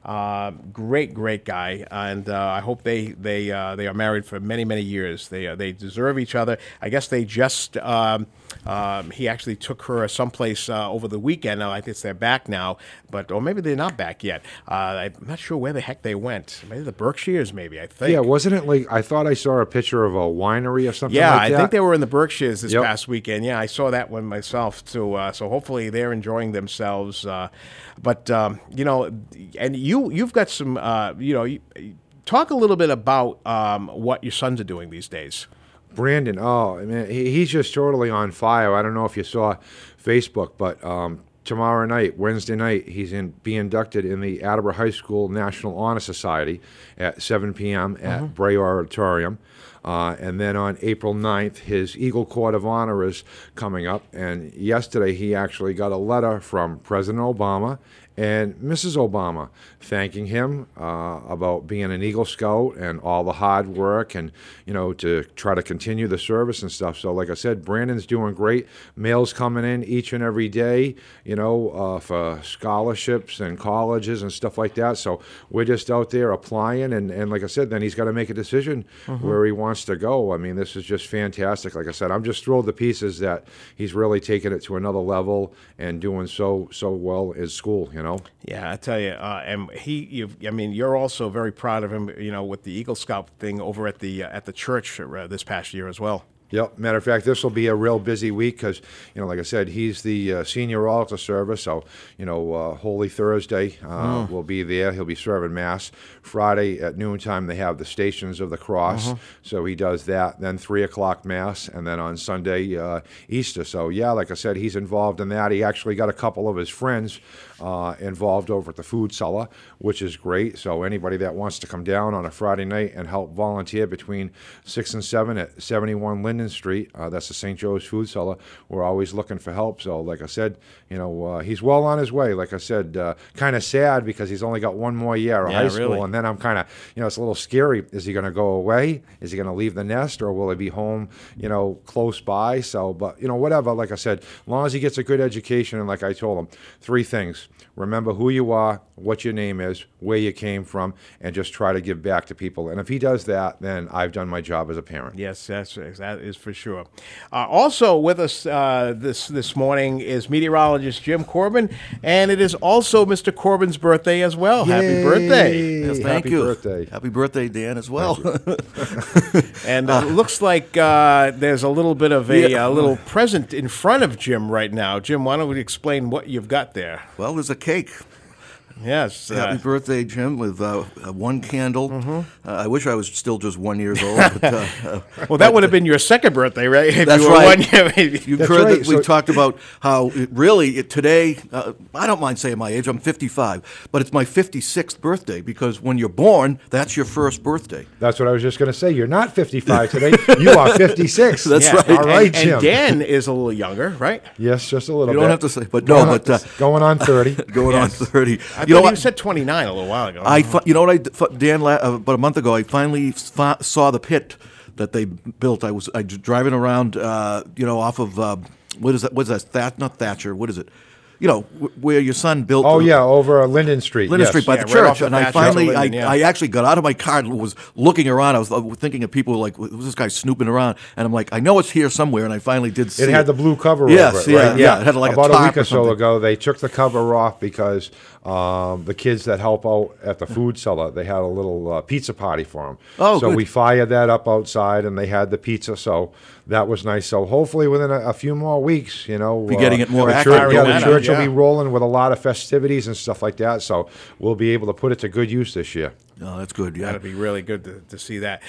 S1: Great guy, and I hope they are married for many years. They deserve each other. I guess they just he actually took her someplace over the weekend. I guess they're back now, or maybe they're not back yet. I'm not sure where the heck they went. Maybe the Berkshires, maybe, I think.
S16: Yeah, wasn't it like, I thought I saw a picture of a winery or something like that?
S1: Yeah, I think they were in the Berkshires this past weekend. Yeah, I saw that one myself, too. So hopefully they're enjoying themselves. But, you know, and you've got some, talk a little bit about what your sons are doing these days.
S16: Brandon, man, he's just totally on fire. I don't know if you saw Facebook, but tomorrow night, Wednesday night, he's be inducted in the Attleboro High School National Honor Society at 7 p.m. at Bray Auditorium. And then on April 9th, his Eagle Court of Honor is coming up. And yesterday, he actually got a letter from President Obama and Mrs. Obama thanking him about being an Eagle Scout and all the hard work and, to try to continue the service and stuff. So like I said, Brandon's doing great. Mail's coming in each and every day, for scholarships and colleges and stuff like that. So we're just out there applying. And like I said, then he's got to make a decision where he wants wants to go, I mean, this is just fantastic. Like I said, I'm just thrilled to pieces that he's really taken it to another level and doing so well in school, you know?
S1: Yeah, I tell you, and you're also very proud of him, with the Eagle Scout thing over at the church this past year as well.
S16: Yep. Matter of fact, this will be a real busy week because, like I said, he's the senior altar server. So, Holy Thursday will be there. He'll be serving Mass. Friday at noontime, they have the Stations of the Cross. So he does that. Then 3 o'clock Mass. And then on Sunday, Easter. So, yeah, like I said, he's involved in that. He actually got a couple of his friends involved over at the food cellar, which is great. So anybody that wants to come down on a Friday night and help volunteer between 6 and 7 at 71 Linden Street, that's the St. Joe's Food Cellar, we're always looking for help. So like I said, he's well on his way. Like I said, kind of sad because he's only got one more year of high school. Really. And then I'm kind of, it's a little scary. Is he going to go away? Is he going to leave the nest, or will he be home, close by? So, but, whatever. Like I said, as long as he gets a good education, and like I told him, 3 things. Remember who you are, what your name is, where you came from, and just try to give back to people. And if he does that, then I've done my job as a parent.
S1: Yes, that is for sure. Also with us this morning is meteorologist Jim Corbin, and it is also Mr. Corbin's birthday as well. Yay. Happy birthday.
S17: Yes, thank you. Birthday. Happy birthday, Dan, as well.
S1: And it looks like there's a little bit of a little present in front of Jim right now. Jim, why don't we explain what you've got there?
S17: Well, there's a cake.
S1: Yes.
S17: Happy birthday, Jim, with 1 candle. I wish I was still just 1 year old. But,
S1: well, that would have been your second birthday, right? If
S17: that's
S1: you were
S17: right.
S1: 1 year, maybe.
S17: You've heard that we talked about how today, I don't mind saying my age, I'm 55, but it's my 56th birthday because when you're born, that's your first birthday.
S16: That's what I was just going to say. You're not 55 today. You are 56.
S17: That's right.
S16: All right, Jim.
S1: And Dan is a little younger, right?
S16: Yes, just a little bit.
S17: You don't have to say, but no,
S16: going on 30.
S17: Going on 30.
S1: You said 29 a little while ago.
S17: You know what I did, Dan? About a month ago, I finally saw the pit that they built. I was driving around, off of what is that? What's that? Not Thatcher. What is it? Where your son built.
S16: Oh, yeah, over Linden Street.
S17: Linden Street by the church. And I finally, I actually got out of my car and was looking around. I was thinking of people like, was this guy snooping around? And I'm like, I know it's here somewhere. And I finally did see it.
S16: It had the blue cover over it, right?
S17: Yeah. It had like
S16: about
S17: a
S16: week or so ago, they took the cover off because the kids that help out at the food cellar, they had a little pizza party for them.
S17: Oh,
S16: so
S17: good.
S16: we fired that up outside, and they had the pizza. So that was nice. So hopefully within a few more weeks,
S17: be getting it more
S16: accurate. The church will be rolling with a lot of festivities and stuff like that. So we'll be able to put it to good use this year.
S17: Oh, that's good. Yeah,
S1: that'd be really good to see that.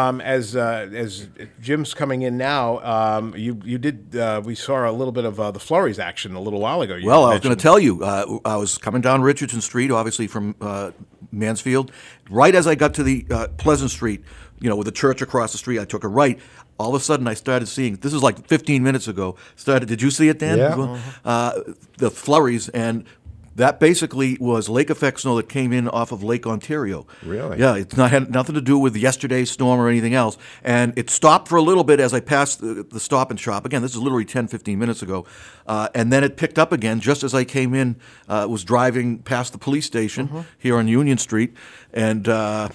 S1: As Jim's coming in now, we saw a little bit of the flurries action a little while ago.
S17: Well, I was going to tell you, I was coming down Richardson Street, obviously from Mansfield. Right as I got to the Pleasant Street, with the church across the street, I took a right. All of a sudden, I started seeing, this is like 15 minutes ago, did you see it, Dan?
S16: Yeah.
S17: The flurries, and that basically was lake effect snow that came in off of Lake Ontario.
S16: Really?
S17: Yeah, it's had nothing to do with yesterday's storm or anything else. And it stopped for a little bit as I passed the Stop and Shop. Again, this is literally 10, 15 minutes ago. And then it picked up again just as I came in, was driving past the police station here on Union Street. And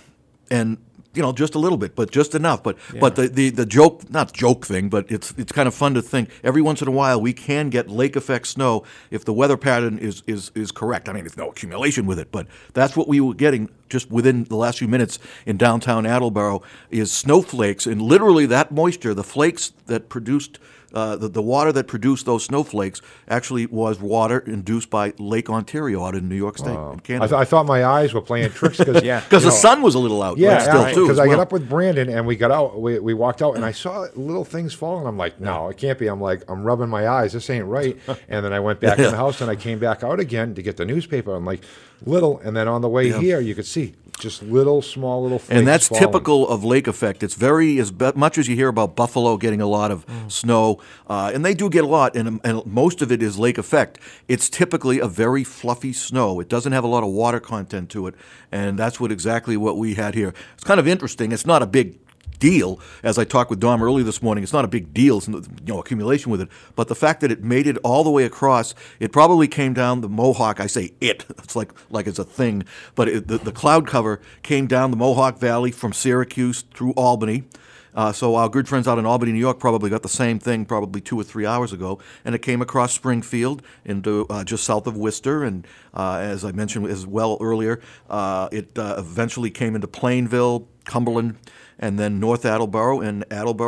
S17: just a little bit, but just enough. But the joke, not joke thing, but it's kind of fun to think every once in a while we can get lake effect snow if the weather pattern is correct. I mean, there's no accumulation with it, but that's what we were getting just within the last few minutes in downtown Attleboro is snowflakes, and literally that moisture, the flakes that produced. The water that produced those snowflakes actually was water induced by Lake Ontario out in New York State. In Canada.
S16: I thought my eyes were playing tricks because
S17: the sun was a little out.
S16: Yeah,
S17: still too.
S16: Because I got up with Brandon and we got out. We walked out and I saw little things falling. I'm like, no, it can't be. I'm rubbing my eyes. This ain't right. And then I went back in the house and I came back out again to get the newspaper. I'm like, little. And then on the way here, you could see just small little flakes.
S17: And that's
S16: falling.
S17: typical of lake effect. It's as much as you hear about Buffalo getting a lot of snow, and they do get a lot, and most of it is lake effect. It's typically a very fluffy snow. It doesn't have a lot of water content to it, and that's exactly what we had here. It's kind of interesting. It's not a big deal, as I talked with Dom early this morning. It's not a big deal, it's accumulation with it, but the fact that it made it all the way across, it probably came down the Mohawk. I say it's like it's a thing, but the cloud cover came down the Mohawk Valley from Syracuse through Albany, So our good friends out in Albany, New York, probably got the same thing probably 2 or 3 hours ago, and it came across Springfield into just south of Worcester, and as I mentioned as well earlier, it eventually came into Plainville, Cumberland, and then North Attleboro, and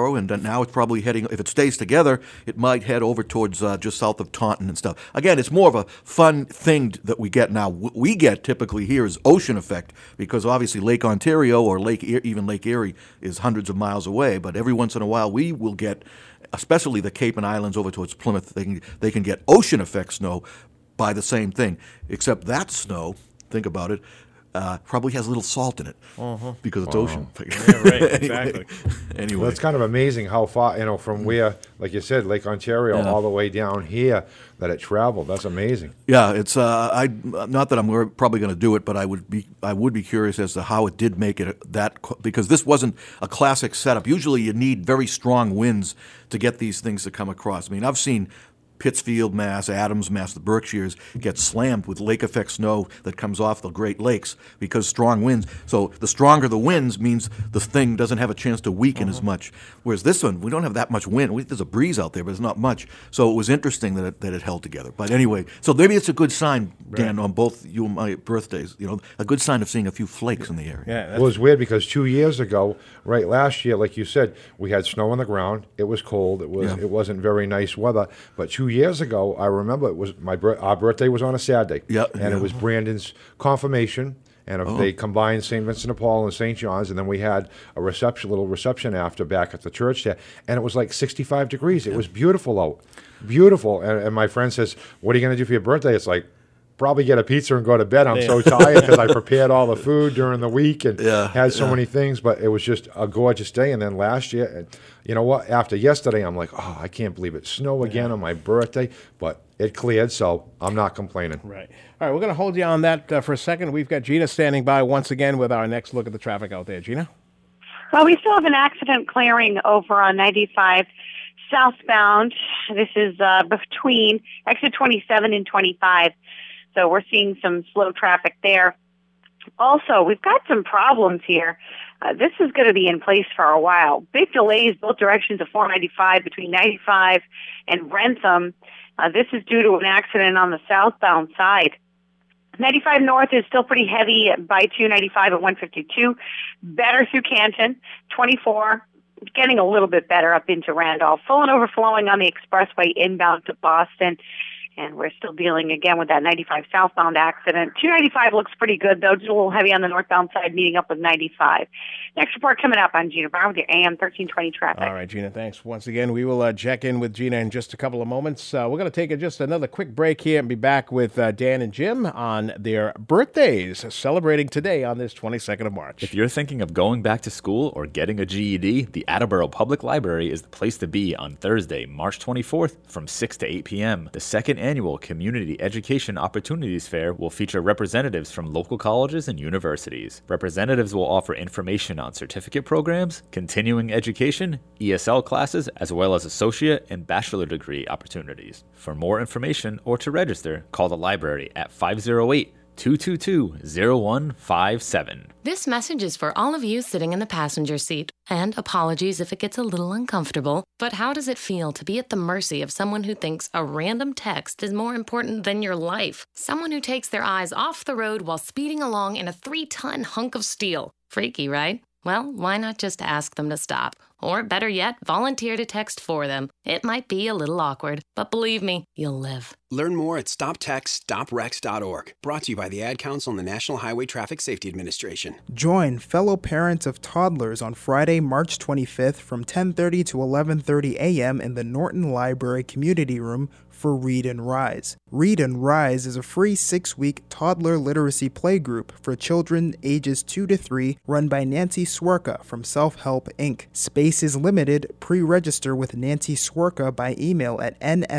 S17: now it's probably heading, if it stays together, it might head over towards just south of Taunton and stuff. Again, it's more of a fun thing that we get now. We get typically here is ocean effect, because obviously Lake Ontario or even Lake Erie is hundreds of miles away, but every once in a while we will get, especially the Cape and Islands over towards Plymouth, they can get ocean effect snow by the same thing, except that snow, think about it, probably has a little salt in it because it's ocean.
S1: Yeah, right, exactly.
S17: Anyway.
S16: Well, it's kind of amazing how far, from where, like you said, Lake Ontario, all the way down here, that it traveled. That's amazing.
S17: Yeah, it's not that I'm probably going to do it, but I would be curious as to how it did make it because this wasn't a classic setup. Usually you need very strong winds to get these things to come across. I mean, I've seen Pittsfield, Mass., Adams, Mass., the Berkshires get slammed with lake effect snow that comes off the Great Lakes because strong winds. So the stronger the winds means the thing doesn't have a chance to weaken as much. Whereas this one, we don't have that much wind. There's a breeze out there, but it's not much. So it was interesting that it held together. But anyway, so maybe it's a good sign, Dan, on both you and my birthdays. A good sign of seeing a few flakes in the air.
S16: Yeah, it was weird because 2 years ago, right, last year, like you said, we had snow on the ground. It was cold. It wasn't very nice weather. But 2 years ago, I remember it was our birthday was on a Saturday. And it was Brandon's confirmation. And they combined St. Vincent de Paul and St. John's, and then we had a little reception after back at the church there, and it was like 65 degrees. It was beautiful out, beautiful. And my friend says, "What are you going to do for your birthday?" It's like, probably get a pizza and go to bed. I'm so tired because I prepared all the food during the week and had so many things, but it was just a gorgeous day. And then last year, you know what? After yesterday, I'm like, oh, I can't believe it. Snow again on my birthday, but it cleared, so I'm not complaining.
S1: Right. All right, we're going to hold you on that for a second. We've got Gina standing by once again with our next look at the traffic out there. Gina?
S2: Well, we still have an accident clearing over on 95 southbound. This is between exit 27 and 25. So we're seeing some slow traffic there. Also, we've got some problems here. This is going to be in place for a while. Big delays both directions of 495 between 95 and Rentham. This is due to an accident on the southbound side. 95 north is still pretty heavy by 295 at 152. Better through Canton. 24 getting a little bit better up into Randolph. Full and overflowing on the expressway inbound to Boston. And we're still dealing, again, with that 95 southbound accident. 295 looks pretty good, though. Just a little heavy on the northbound side, meeting up with 95. Next report coming up on Gina Brown with your AM 1320 traffic.
S1: All right, Gina, thanks. Once again, we will check in with Gina in just a couple of moments. We're going to take just another quick break here and be back with Dan and Jim on their birthdays, celebrating today on this 22nd of March.
S8: If you're thinking of going back to school or getting a GED, the Attleboro Public Library is the place to be on Thursday, March 24th from 6 to 8 p.m. The second annual Community Education Opportunities Fair will feature representatives from local colleges and universities. Representatives will offer information on certificate programs, continuing education, ESL classes, as well as associate and bachelor degree opportunities. For more information or to register, call the library at 508-222-0157.
S18: This message is for all of you sitting in the passenger seat. And apologies if it gets a little uncomfortable, but how does it feel to be at the mercy of someone who thinks a random text is more important than your life? Someone who takes their eyes off the road while speeding along in a 3-ton hunk of steel. Freaky, right? Well, why not just ask them to stop? Or better yet, volunteer to text for them. It might be a little awkward, but believe me, you'll live.
S19: Learn more at StopTextStopWrecks.org. Brought to you by the Ad Council and the National Highway Traffic Safety Administration.
S20: Join fellow parents of toddlers on Friday, March 25th from 10:30 to 11:30 a.m. in the Norton Library Community Room for Read and Rise. Read and Rise is a free 6-week toddler literacy playgroup for children ages 2 to 3 run by Nancy Swerka from Self-Help Inc. Space is limited. Pre-register with Nancy Swerka by email at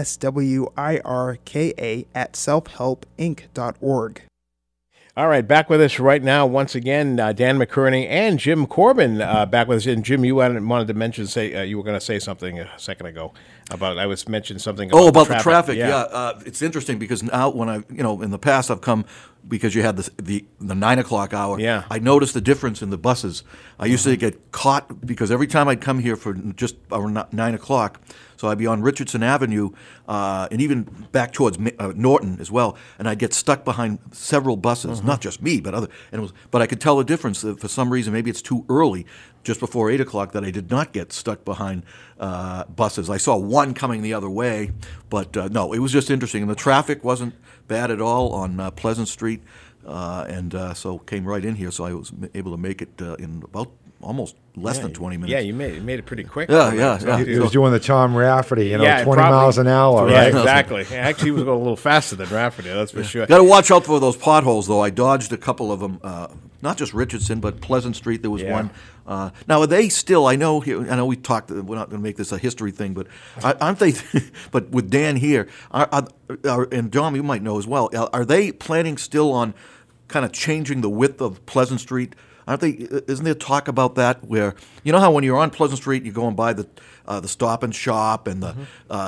S20: nswirka@selfhelpinc.org.
S1: All right, back with us right now once again, Dan McCurney and Jim Corbin back with us. And Jim, you wanted to mention, you were going to say something a second ago. About I was mentioning something.
S17: About the traffic. Yeah, it's interesting because now when in the past I've come because you had the 9 o'clock hour.
S1: Yeah.
S17: I noticed the difference in the buses. I used to get caught because every time I'd come here for just around 9 o'clock, so I'd be on Richardson Avenue and even back towards Norton as well, and I'd get stuck behind several buses, not just me, but other. But I could tell the difference. For some reason, maybe it's too early, just before 8 o'clock, that I did not get stuck behind buses. I saw one coming the other way, but no, it was just interesting. And the traffic wasn't bad at all on Pleasant Street, and so came right in here. So I was able to make it in about almost less than 20 minutes.
S1: Yeah, you made it pretty quick.
S17: Yeah.
S16: He was doing the Tom Rafferty, 20
S1: probably,
S16: miles an hour,
S1: yeah,
S16: right?
S1: Exactly. Actually, he was going a little faster than Rafferty, that's for sure.
S17: Got to watch out for those potholes, though. I dodged a couple of them. Not just Richardson, but Pleasant Street. There was one. Now, are they still? I know we talked. We're not going to make this a history thing, but aren't they? But with Dan here, and Dom, you might know as well. Are they planning still on kind of changing the width of Pleasant Street? Aren't they? Isn't there talk about that? Where how when you're on Pleasant Street, you're going by the Stop and Shop and the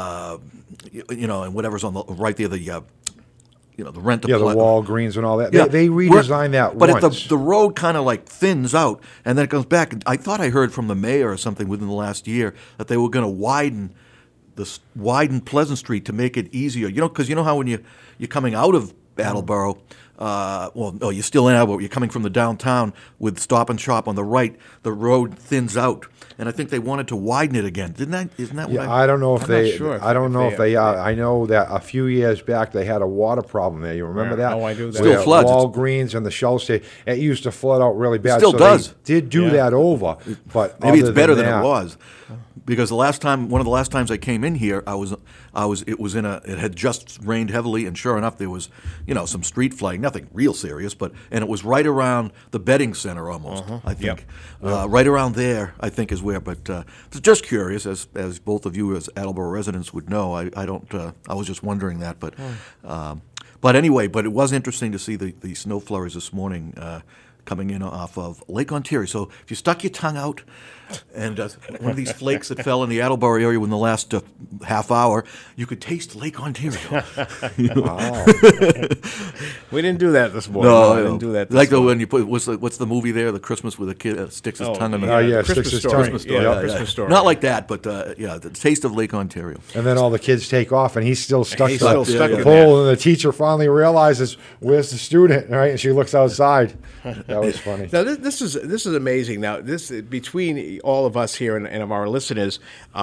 S17: and whatever's on the right there, the rent.
S16: The Walgreens and all that. Yeah. They redesigned that
S17: but
S16: once.
S17: But the road kind of like thins out, and then it comes back. I thought I heard from the mayor or something within the last year that they were going to widen Pleasant Street to make it easier. Because how when you're coming out of Attleboro, you're still in Attleboro. You're coming from the downtown with Stop and Shop on the right. The road thins out, and I think they wanted to widen it again. Isn't that?
S16: Yeah, I don't know if
S1: I'm
S16: they.
S1: Not sure
S16: I don't know if they are. I know that a few years back they had a water problem there. You remember that?
S1: Oh, I do. That.
S17: Still floods.
S16: Walgreens and the Shell station. It used to flood out really bad.
S17: Still does.
S16: They did do that over, but
S17: maybe it's better than it was. Because one of the last times I came in here, it had just rained heavily, and sure enough, there was, some street flooding, nothing real serious, and it was right around the betting center almost, I think. Right around there, I think, is where, but just curious, as both of you as Attleboro residents would know, I was just wondering that, but anyway, but it was interesting to see the snow flurries this morning, coming in off of Lake Ontario. So if you stuck your tongue out and one of these flakes that fell in the Attleboro area in the last half hour, you could taste Lake Ontario.
S16: Wow.
S1: We didn't do that this morning.
S17: No,
S1: I didn't do that.
S17: Like when you put what's the movie there? The Christmas where the kid sticks his tongue in the
S16: Christmas Story.
S1: Christmas Story.
S17: Not like that, but the taste of Lake Ontario.
S16: And then all the kids take off, and he's still stuck to
S1: the
S16: pole. And the teacher finally realizes, "Where's the student?" Right, and she looks outside. That was funny.
S1: Now this is amazing. Now this between all of us here and of our listeners,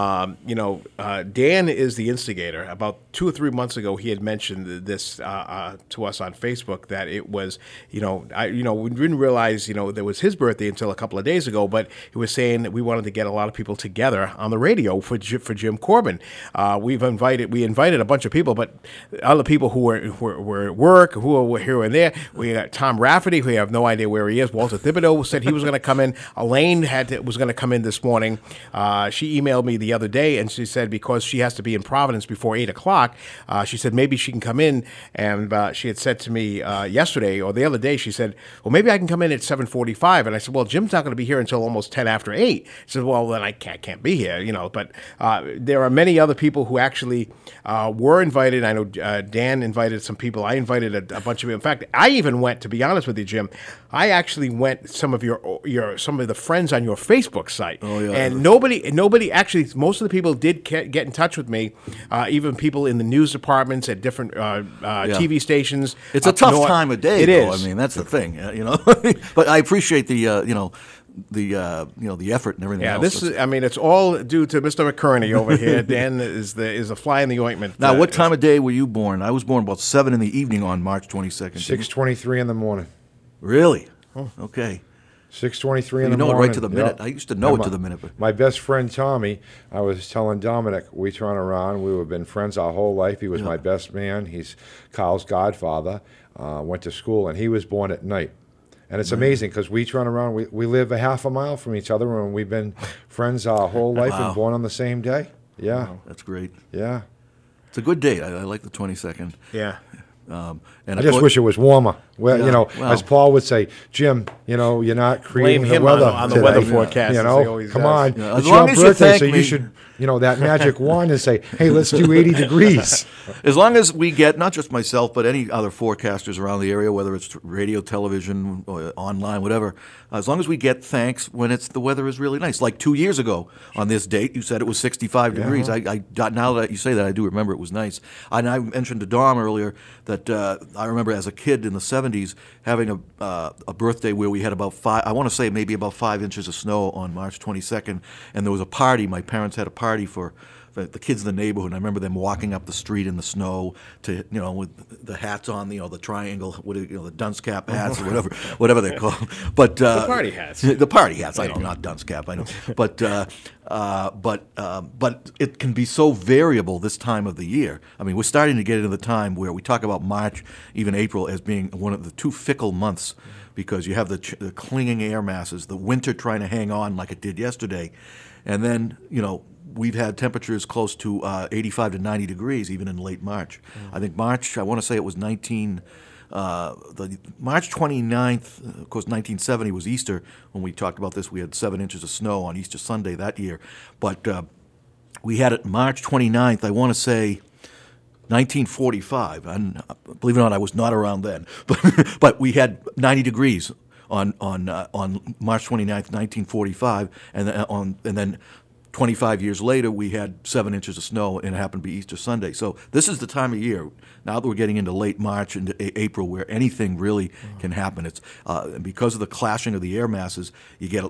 S1: Dan is the instigator. About 2 or 3 months ago, he had mentioned this to us on Facebook that it was we didn't realize there was his birthday until a couple of days ago, but he was saying that we wanted to get a lot of people together on the radio for Jim Corbin. We invited a bunch of people, but other people who were at work, who were here and there. We got Tom Rafferty, we have no idea where he is. Walter Thibodeau said he was going to come in. Elaine was going to come in this morning. She emailed me the other day, and she said because she has to be in Providence before 8 o'clock, she said maybe she can come in. And she had said to me yesterday or the other day, she said, well, maybe I can come in at 7:45. And I said, well, Jim's not going to be here until almost 10 after 8. She said, well, then I can't be here, But there are many other people who actually were invited. I know Dan invited some people. I invited a bunch of people. In fact, I even went, to be honest with you, Jim, I actually went some of the friends on your Facebook site.
S17: Oh, yeah.
S1: And nobody actually, most of the people did get in touch with me, even people in the news departments at different TV stations.
S17: It's a tough time of day.
S1: It is.
S17: I mean, that's the thing, But I appreciate the effort and everything else.
S1: It's all due to Mr. McCurney over here. Dan is a fly in the ointment.
S17: Now, what time of day were you born? I was born about 7 in the evening on March 22nd.
S16: 6:23 in the morning.
S17: Really? Oh, okay.
S16: 6:23 in the morning.
S17: You know it right to the minute. Yep. I used to know it to the minute. But
S16: my best friend Tommy, I was telling Dominic, we turn around. We've been friends our whole life. He was my best man. He's Carl's godfather. Went to school, and he was born at night. And it's amazing because we turn around. We live a half a mile from each other, and we've been friends our whole life and born on the same day. Yeah.
S17: Wow, that's great.
S16: Yeah.
S17: It's a good date. I like the 22nd.
S1: Yeah.
S16: And I just wish it was warmer Well,
S1: No, well.
S16: as Paul would say, Jim, you're not creating
S1: Blame him
S16: the weather
S1: on the
S16: today.
S1: weather forecast,
S16: You
S1: as
S16: know,
S1: he always
S16: come
S1: does.
S16: on.
S1: Yeah,
S16: It's
S17: as long
S16: your
S17: as you
S16: birthday,
S17: thank
S16: so
S17: me.
S16: you should, that magic wand and say, hey, let's do 80 degrees.
S17: As long as we get, not just myself, but any other forecasters around the area, whether it's radio, television, or online, whatever, as long as we get thanks when the weather is really nice. Like 2 years ago on this date, you said it was 65 degrees. Now that you say that, I do remember it was nice. And I mentioned to Dom earlier that I remember as a kid in the 70s having a birthday where we had about maybe about 5 inches of snow on March 22nd, and there was a party. My parents had a party for the kids in the neighborhood. And I remember them walking up the street in the snow to, with the hats on, the triangle, the dunce cap hats or whatever they're called. But
S1: The party hats.
S17: The party hats. I know, not dunce cap. I know, but it can be so variable this time of the year. I mean, we're starting to get into the time where we talk about March, even April, as being one of the two fickle months, because you have the clinging air masses, the winter trying to hang on like it did yesterday, and then we've had temperatures close to 85 to 90 degrees even in late March. I think March, I want to say it was March 29th, of course 1970 was Easter. When we talked about this, we had 7 inches of snow on Easter Sunday that year. But we had it March 29th, I want to say 1945. And believe it or not, I was not around then. But we had 90 degrees on March 29th, 1945, and then 25 years later, we had 7 inches of snow, and it happened to be Easter Sunday. So this is the time of year, now that we're getting into late March and April, where anything really can happen. It's because of the clashing of the air masses, you get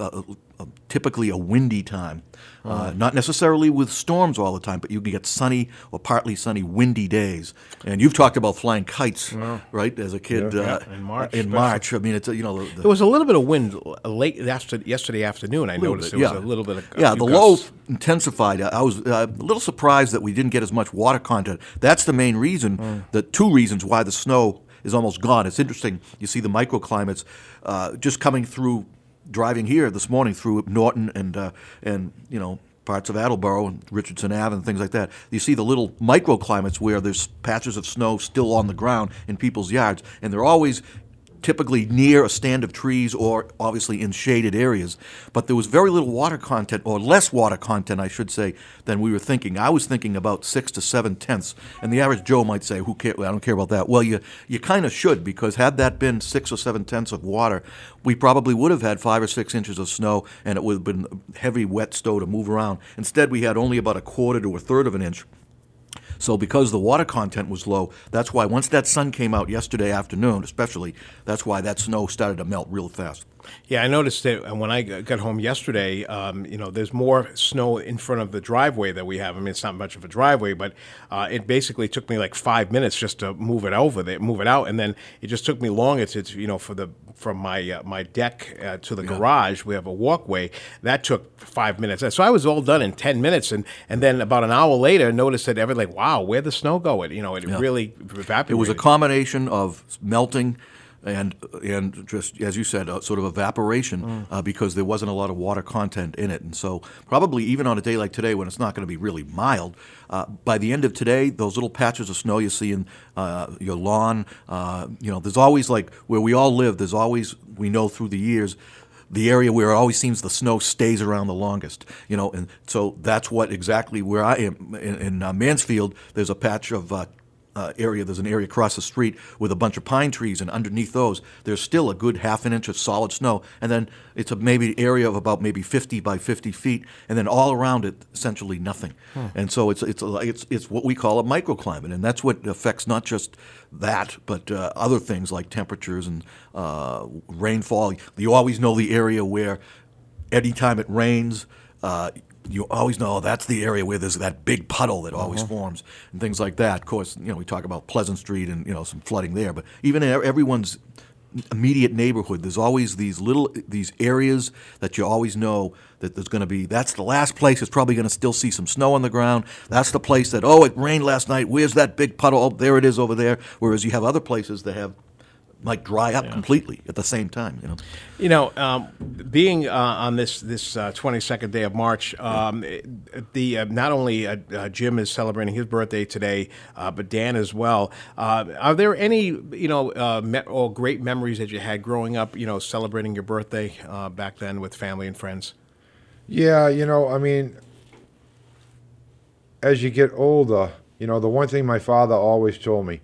S17: typically a windy time. Not necessarily with storms all the time, but you can get sunny or partly sunny, windy days. And you've talked about flying kites, right, as a kid
S1: in March.
S17: I mean, it's
S1: there was a little bit of wind late yesterday afternoon. I noticed there was a little bit of
S17: the low intensified. I was a little surprised that we didn't get as much water content. That's the main reason. The two reasons why the snow is almost gone. It's interesting. You see the microclimates just coming through. Driving here this morning through Norton and parts of Attleboro and Richardson Ave and things like that, you see the little microclimates where there's patches of snow still on the ground in people's yards, and they're always typically near a stand of trees or obviously in shaded areas. But there was very little water content, or less water content, I should say, than we were thinking. I was thinking about 6 to 7 tenths, and the average Joe might say, "Who cares? I don't care about that." Well, you kind of should, because had that been 6 or 7 tenths of water, we probably would have had 5 or 6 inches of snow, and it would have been heavy, wet snow to move around. Instead, we had only about a quarter to a third of an inch. So because the water content was low, that's why once that sun came out yesterday afternoon, especially, that's why that snow started to melt real fast.
S1: Yeah, I noticed that when I got home yesterday, there's more snow in front of the driveway that we have. I mean, it's not much of a driveway, but it basically took me like 5 minutes just to move it out, and then it just took me longer from my deck to the garage. We have a walkway that took 5 minutes, so I was all done in 10 minutes, and then about an hour later, noticed that wow, where'd the snow go? It really evaporated.
S17: It was a combination of melting and just, as you said, sort of evaporation because there wasn't a lot of water content in it. And so probably even on a day like today when it's not going to be really mild, by the end of today, those little patches of snow you see in your lawn, there's always, like where we all live, there's always, we know through the years, the area where it always seems the snow stays around the longest, and so that's what exactly where I am in Mansfield. There's a patch of there's an area across the street with a bunch of pine trees, and underneath those, there's still a good half an inch of solid snow, and then it's maybe area of about maybe 50 by 50 feet, and then all around it, essentially nothing. And so it's what we call a microclimate, and that's what affects not just that, but other things like temperatures and rainfall. You always know the area where anytime it rains, you always know that's the area where there's that big puddle that always forms and things like that. Of course, we talk about Pleasant Street and some flooding there, but even in everyone's immediate neighborhood, there's always these areas that you always know that there's going to be. That's the last place it's probably going to still see some snow on the ground. That's the place that it rained last night. Where's that big puddle? Oh, there it is over there. Whereas you have other places that have might dry up completely at the same time.
S1: Being on this 22nd day of March, not only Jim is celebrating his birthday today, but Dan as well. Are there any or great memories that you had growing up? Celebrating your birthday back then with family and friends.
S16: Yeah, I mean, as you get older, the one thing my father always told me,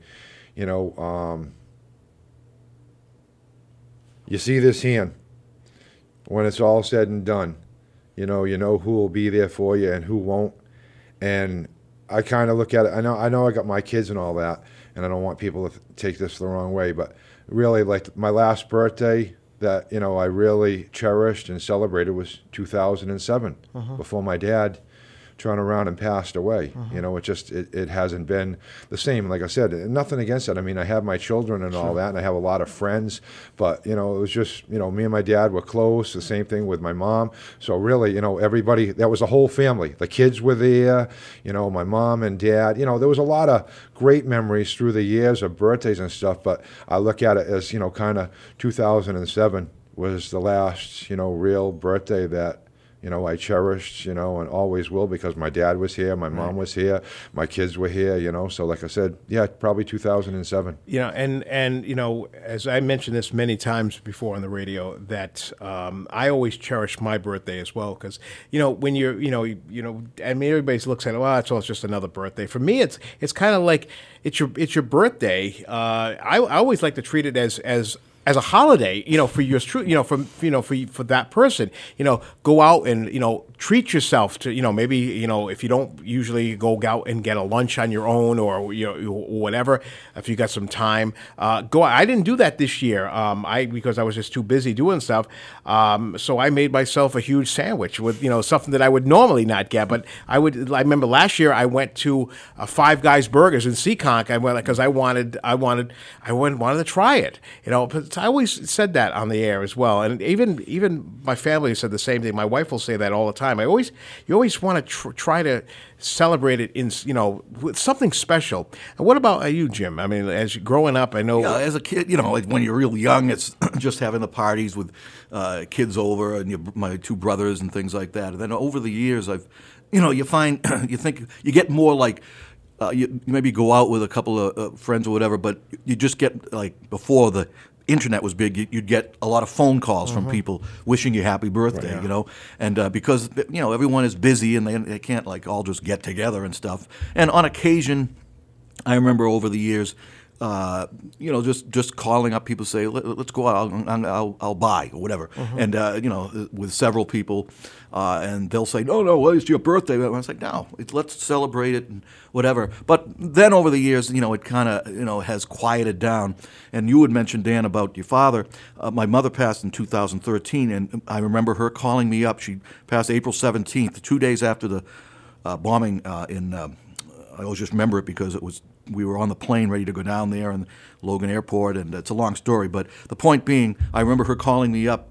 S16: you see this hand, when it's all said and done, you know who will be there for you and who won't. And I kind of look at it, I know I got my kids and all that, and I don't want people to take this the wrong way, but really, like, my last birthday that, I really cherished and celebrated was 2007, before my dad turned around and passed away. It hasn't been the same. Like I said, nothing against it. I mean, I have my children and all that, and I have a lot of friends, but, it was just, me and my dad were close, the same thing with my mom. So really, everybody, that was a whole family. The kids were there, my mom and dad. There was a lot of great memories through the years of birthdays and stuff, but I look at it as, kind of 2007 was the last, real birthday that, I cherished, and always will, because my dad was here, my mom was here, my kids were here, so like I said, probably 2007.
S1: And as I mentioned this many times before on the radio, that I always cherish my birthday as well, because, when you're, I mean, everybody looks at it, well, it's just another birthday. For me, it's kind of like, it's your birthday. I always like to treat it as a holiday, for your for that person, go out and treat yourself to, maybe if you don't usually go out and get a lunch on your own or whatever, if you got some time, go out. I didn't do that this year, because I was just too busy doing stuff. So I made myself a huge sandwich with something that I would normally not get, but I remember last year I went to Five Guys Burgers in Seekonk. I went because I wanted to try it, I always said that on the air as well, and even my family said the same thing. My wife will say that all the time. You always want to try to celebrate it in with something special. And what about you, Jim? I mean, as you're growing up, I know.
S17: Yeah, as a kid, when you're real young, it's just having the parties with kids over and my two brothers and things like that. And then over the years, you find you think you get more like. You maybe go out with a couple of friends or whatever, but you just get, like, before the internet was big, you'd get a lot of phone calls from people wishing you happy birthday, and because, everyone is busy and they can't, like, all just get together and stuff. And on occasion, I remember over the years, just calling up people, say, let's go out, I'll buy, or whatever. And, with several people, and they'll say, no, well, it's your birthday. And I was like, no, let's celebrate it and whatever. But then over the years, it kind of, has quieted down. And you had mentioned, Dan, about your father. My mother passed in 2013, and I remember her calling me up. She passed April 17th, 2 days after the bombing I always just remember it because we were on the plane ready to go down there in Logan Airport, and it's a long story. But the point being, I remember her calling me up.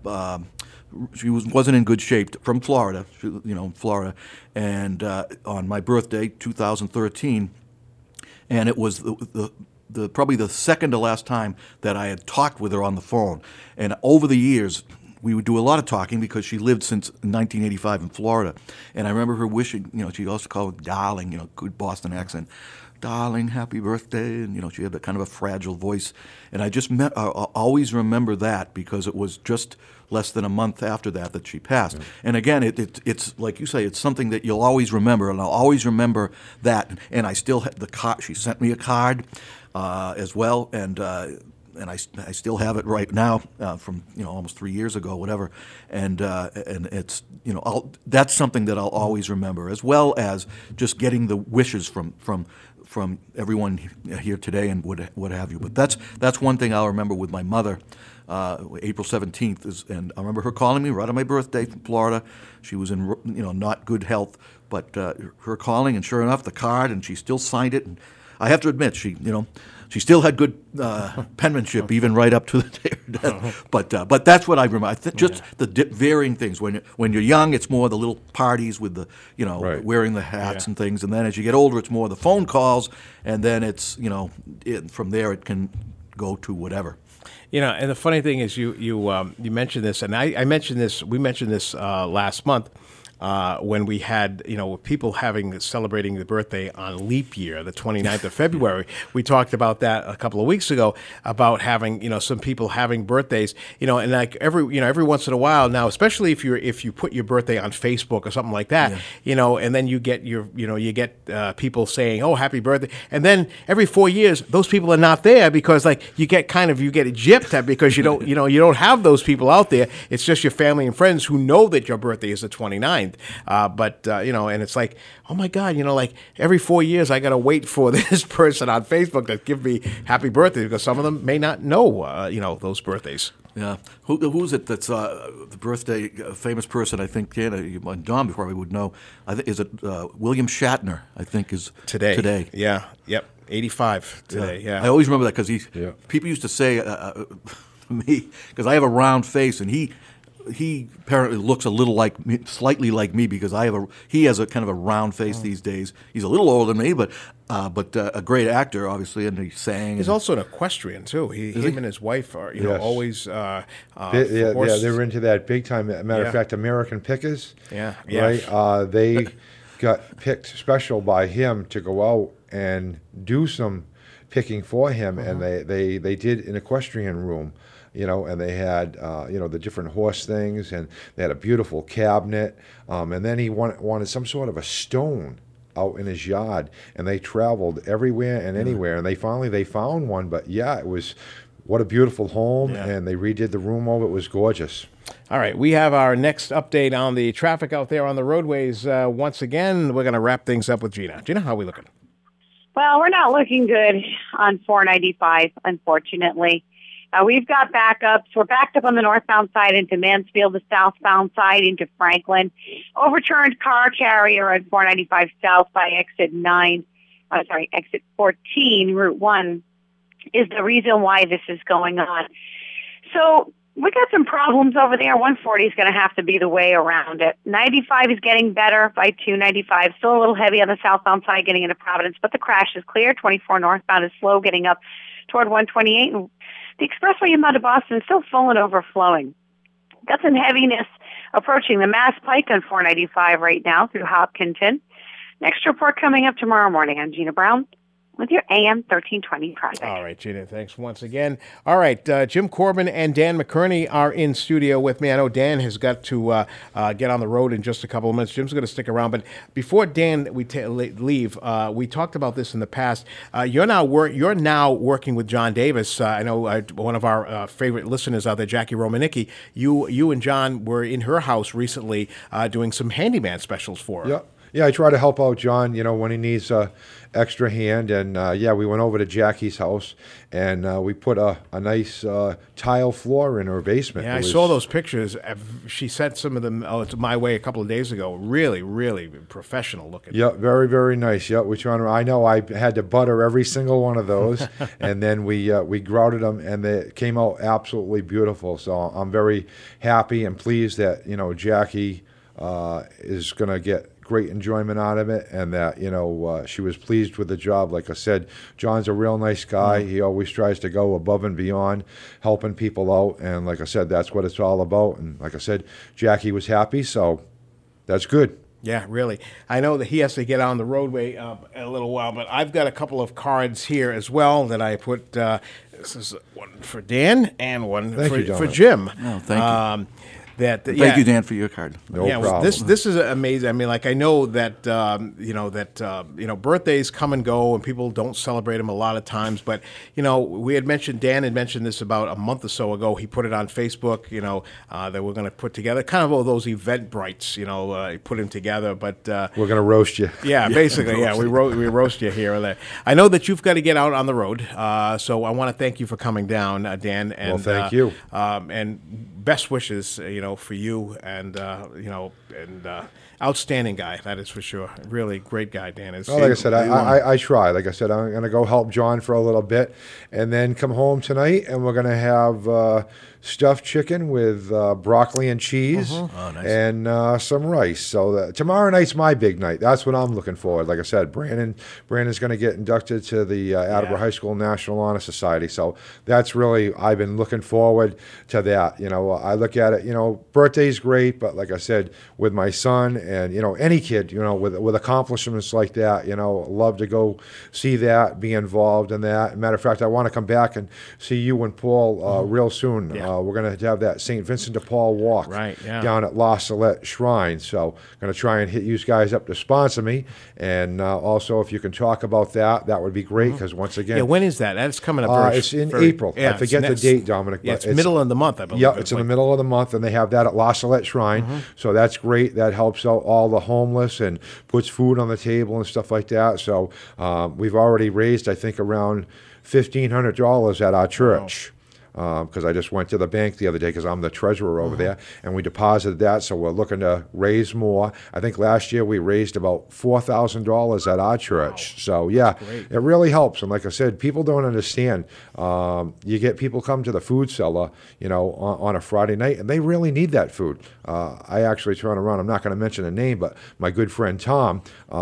S17: She wasn't in good shape, from Florida, Florida, and on my birthday, 2013, and it was the probably the second to last time that I had talked with her on the phone. And over the years, we would do a lot of talking because she lived since 1985 in Florida. And I remember her wishing, she also called it darling, good Boston accent. Darling, happy birthday. And, she had that kind of a fragile voice. And I always remember that because it was just less than a month after that she passed. And again, it's like you say, it's something that you'll always remember, and I'll always remember that. And I still have the card. She sent me a card as well, and I still have it right now from almost 3 years ago, whatever, and it's that's something that I'll always remember, as well as just getting the wishes from everyone here today and what have you. But that's one thing I'll remember with my mother. April 17th and I remember her calling me right on my birthday from Florida. She was in not good health, but her calling, and sure enough, the card, and she still signed it. And I have to admit, she still had good penmanship, even right up to the day of death. But that's what I remember. I think just the varying things. When you're young, it's more the little parties with the wearing the hats and things, and then as you get older, it's more the phone calls, and then it's from there it can go to whatever.
S1: You know, and the funny thing is, you mentioned this, and I mentioned this. We mentioned this last month. When we had, people celebrating the birthday on leap year, the 29th of February. We talked about that a couple of weeks ago, about having, some people having birthdays, and like every once in a while now, especially if you put your birthday on Facebook or something like that, and then you get people saying, "Oh, happy birthday," and then every 4 years those people are not there because you get gypped at because you don't have those people out there. It's just your family and friends who know that your birthday is the 29th. And it's like, oh my God, every 4 years I got to wait for this person on Facebook to give me happy birthday because some of them may not know, those birthdays.
S17: Yeah. Who's it that's the birthday famous person, I think, Don probably would know. Is it William Shatner, I think, is today.
S1: Yeah. Yep. 85 today, yeah.
S17: I always remember that because people used to say to me, because I have a round face, and he apparently looks a little like me, slightly like me, because he has a kind of a round face these days. He's a little older than me, but a great actor, obviously, and he sang.
S1: He's also an equestrian too. Him and his wife are always
S16: they're into that big time. Matter of fact, American Pickers.
S1: Yeah.
S16: Right. They got picked special by him to go out and do some picking for him, and they did an equestrian room. And they had, the different horse things, and they had a beautiful cabinet. And then he wanted some sort of a stone out in his yard, and they traveled everywhere and anywhere, and they found one. But it was, what a beautiful home, and they redid the room over. It was gorgeous.
S1: All right, we have our next update on the traffic out there on the roadways. Once again, we're going to wrap things up with Gina. Gina, how are we looking?
S2: Well, we're not looking good on 495, unfortunately. We've got backups. We're backed up on the northbound side into Mansfield, the southbound side into Franklin. Overturned car carrier on 495 south by exit 14, Route 1, is the reason why this is going on. So we got some problems over there. 140 is going to have to be the way around it. 95 is getting better by 295. Still a little heavy on the southbound side getting into Providence, but the crash is clear. 24 northbound is slow getting up toward 128. And the expressway inbound to Boston is still full and overflowing. Got some heaviness approaching the Mass Pike on 495 right now through Hopkinton. Next report coming up tomorrow morning. I'm Gina Brown with your AM 1320 project.
S1: All right, Gina, thanks once again. All right, Jim Corbin and Dan McKerney are in studio with me. I know Dan has got to get on the road in just a couple of minutes. Jim's going to stick around, but before Dan leave, we talked about this in the past. You're now working with John Davis. I know one of our favorite listeners out there, Jackie Romanicki. You and John were in her house recently doing some handyman specials for her.
S16: Yeah, I try to help out John, when he needs extra hand. And, we went over to Jackie's house, and we put a nice tile floor in her basement.
S1: Yeah, I saw those pictures. She sent some of them my way a couple of days ago. Really, really professional looking.
S16: Yeah, very, very nice. Yeah, I know I had to butter every single one of those, and then we grouted them, and they came out absolutely beautiful. So I'm very happy and pleased that, Jackie is going to get great enjoyment out of it, and that she was pleased with the job. Like I said, John's a real nice guy. He always tries to go above and beyond, helping people out, and like I said, that's what it's all about. And like I said, Jackie was happy, so that's good.
S1: Yeah, really. I know that he has to get on the roadway a little while, but I've got a couple of cards here as well that I put. This is one for Dan and one for Jim.
S17: Oh, thank you.
S1: Thank
S17: you, Dan, for your card.
S16: No problem.
S1: Well, this is amazing. I mean, I know that birthdays come and go, and people don't celebrate them a lot of times. But Dan had mentioned this about a month or so ago. He put it on Facebook. That we're going to put together kind of all those Eventbrites. Put them together, but
S16: we're going to roast you.
S1: Yeah, basically, we roast you here or there. I know that you've got to get out on the road, so I want to thank you for coming down, Dan. And,
S16: well, thank you.
S1: And best wishes, for you and outstanding guy, that is for sure. Really great guy, Dan.
S16: Well, like I said, I try. Like I said, I'm going to go help John for a little bit and then come home tonight, and we're going to have stuffed chicken with broccoli and cheese and some rice. So tomorrow night's my big night. That's what I'm looking forward. Like I said, Brandon's going to get inducted to the Attleboro High School National Honor Society. So that's really, I've been looking forward to that. You know, I look at it, you know, birthday's great, but like I said, with my son and, you know, any kid, you know, with accomplishments like that, you know, love to go see that, be involved in that. Matter of fact, I want to come back and see you and Paul real soon. We're going to have that St. Vincent de Paul walk down at La Salette Shrine. So going to try and hit you guys up to sponsor me. And also, if you can talk about that, that would be great, because once again...
S1: Yeah, when is that? That's coming up
S16: It's in April. I forget the date, Dominic.
S1: Yeah, it's middle of the month, I believe.
S16: Yeah, it's in the middle of the month, and they have that at La Salette Shrine. So that's great. That helps out all the homeless and puts food on the table and stuff like that. So we've already raised, I think, around $1,500 at our church. Because I just went to the bank the other day, because I'm the treasurer over there, and we deposited that, so we're looking to raise more. I think last year we raised about $4,000 at our church. So, yeah, it really helps. And like I said, people don't understand. You get people come to the food cellar, you know, on a Friday night, and they really need that food. I actually turn around, I'm not going to mention a name, but my good friend Tom,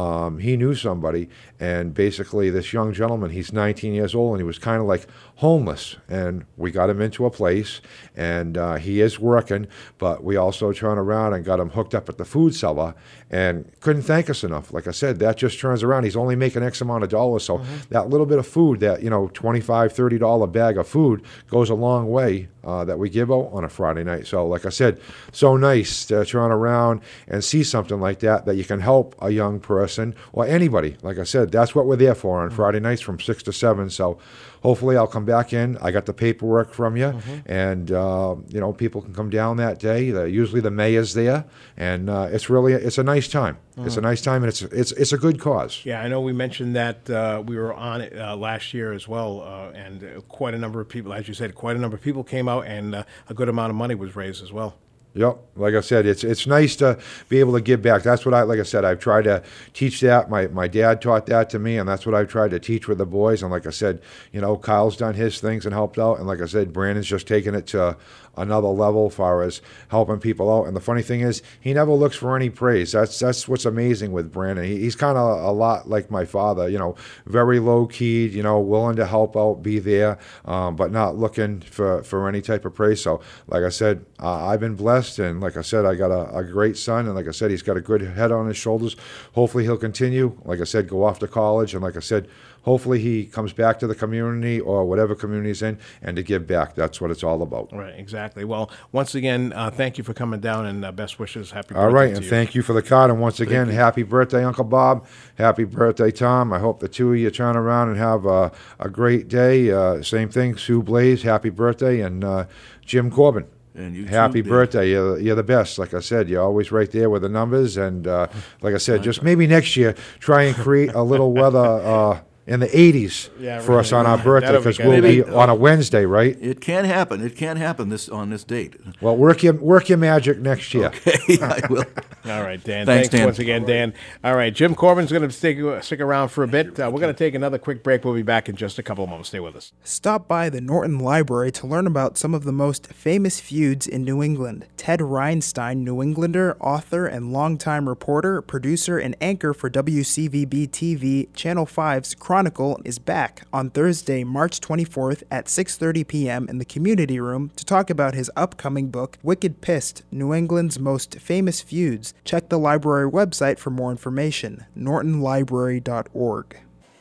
S16: he knew somebody, and basically this young gentleman, he's 19 years old, and he was kind of like homeless, and we got him into a place, and he is working, but we also turned around and got him hooked up at the food cellar, and couldn't thank us enough. Like I said, that just turns around. He's only making X amount of dollars, so that little bit of food, that, you know, $25, $30 bag of food goes a long way that we give out on a Friday night. So like I said, so nice to turn around and see something like that you can help a young person or anybody. Like I said, that's what we're there for on Friday nights from 6 to 7. So hopefully I'll come back in. I got the paperwork from you, and you know, people can come down that day. Usually the mayor's there, and it's a nice time. It's a nice time, and it's a good cause.
S1: Yeah, I know we mentioned that we were on it last year as well, and quite a number of people, as you said, came out, and a good amount of money was raised as well.
S16: Yep, like I said, it's nice to be able to give back. That's what like I said, I've tried to teach that. My dad taught that to me, and that's what I've tried to teach with the boys. And like I said, you know, Kyle's done his things and helped out, and like I said, Brandon's just taken it to another level as far as helping people out. And the funny thing is, he never looks for any praise. That's what's amazing with Brandon. He's kind of a lot like my father, you know, very low-keyed, you know, willing to help out, be there, but not looking for any type of praise. So like I said, I've been blessed, and like I said, I got a great son, and like I said, he's got a good head on his shoulders. Hopefully he'll continue, like I said, go off to college, and like I said, hopefully he comes back to the community or whatever community he's in, and to give back. That's what it's all about.
S1: Right, exactly. Well, once again, thank you for coming down, and best wishes. Happy birthday
S16: all right,
S1: to
S16: and
S1: you.
S16: Thank you for the card. And once again, happy birthday, Uncle Bob. Happy birthday, Tom. I hope the two of you turn around and have a great day. Same thing, Sue Blaze, happy birthday, and Jim Corbin.
S17: And you
S16: happy
S17: too,
S16: birthday. You're the best. Like I said, you're always right there with the numbers. And like I said, just maybe next year, try and create a little weather in the 80s for us on our birthday, because we'll be on a Wednesday, right?
S17: It can happen. It can happen on this date.
S16: Well, work your magic next year.
S17: Okay, I will.
S1: All right, Dan.
S17: Thanks, Dan.
S1: Once again, Dan. All right, Jim Corbin's going to stick around for a bit. We're going to take another quick break. We'll be back in just a couple of moments. Stay with us.
S20: Stop by the Norton Library to learn about some of the most famous feuds in New England. Ted Reinstein, New Englander, author, and longtime reporter, producer, and anchor for WCVB TV, Channel 5's Chronicle, is back on Thursday, March 24th at 6:30 p.m. in the community room to talk about his upcoming book, Wicked Pissed, New England's Most Famous Feuds. Check the library website for more information, nortonlibrary.org.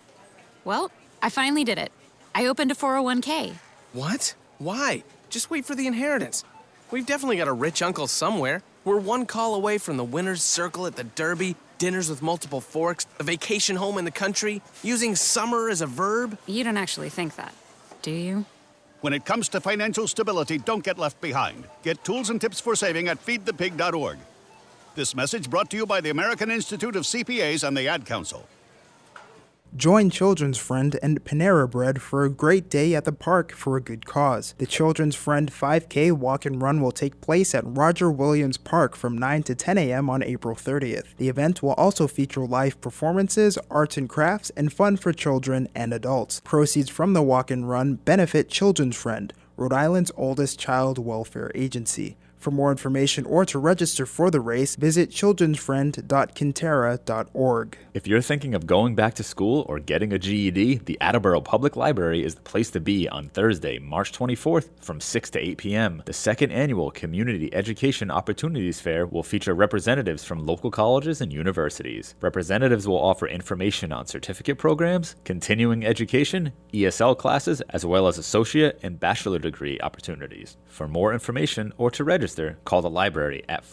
S21: Well, I finally did it. I opened a 401k.
S22: What? Why? Just wait for the inheritance. We've definitely got a rich uncle somewhere. We're one call away from the winner's circle at the Derby, dinners with multiple forks, a vacation home in the country, using summer as a verb.
S21: You don't actually think that, do you?
S23: When it comes to financial stability, don't get left behind. Get tools and tips for saving at feedthepig.org. This message brought to you by the American Institute of CPAs and the Ad Council.
S20: Join Children's Friend and Panera Bread for a great day at the park for a good cause. The Children's Friend 5K Walk and Run will take place at Roger Williams Park from 9 to 10 a.m. on April 30th. The event will also feature live performances, arts and crafts, and fun for children and adults. Proceeds from the walk and run benefit Children's Friend, Rhode Island's oldest child welfare agency. For more information or to register for the race, visit childrensfriend.kinterra.org.
S8: If you're thinking of going back to school or getting a GED, the Attleboro Public Library is the place to be on Thursday, March 24th from 6 to 8 p.m. The second annual Community Education Opportunities Fair will feature representatives from local colleges and universities. Representatives will offer information on certificate programs, continuing education, ESL classes, as well as associate and bachelor degree opportunities. For more information or to register, call the library at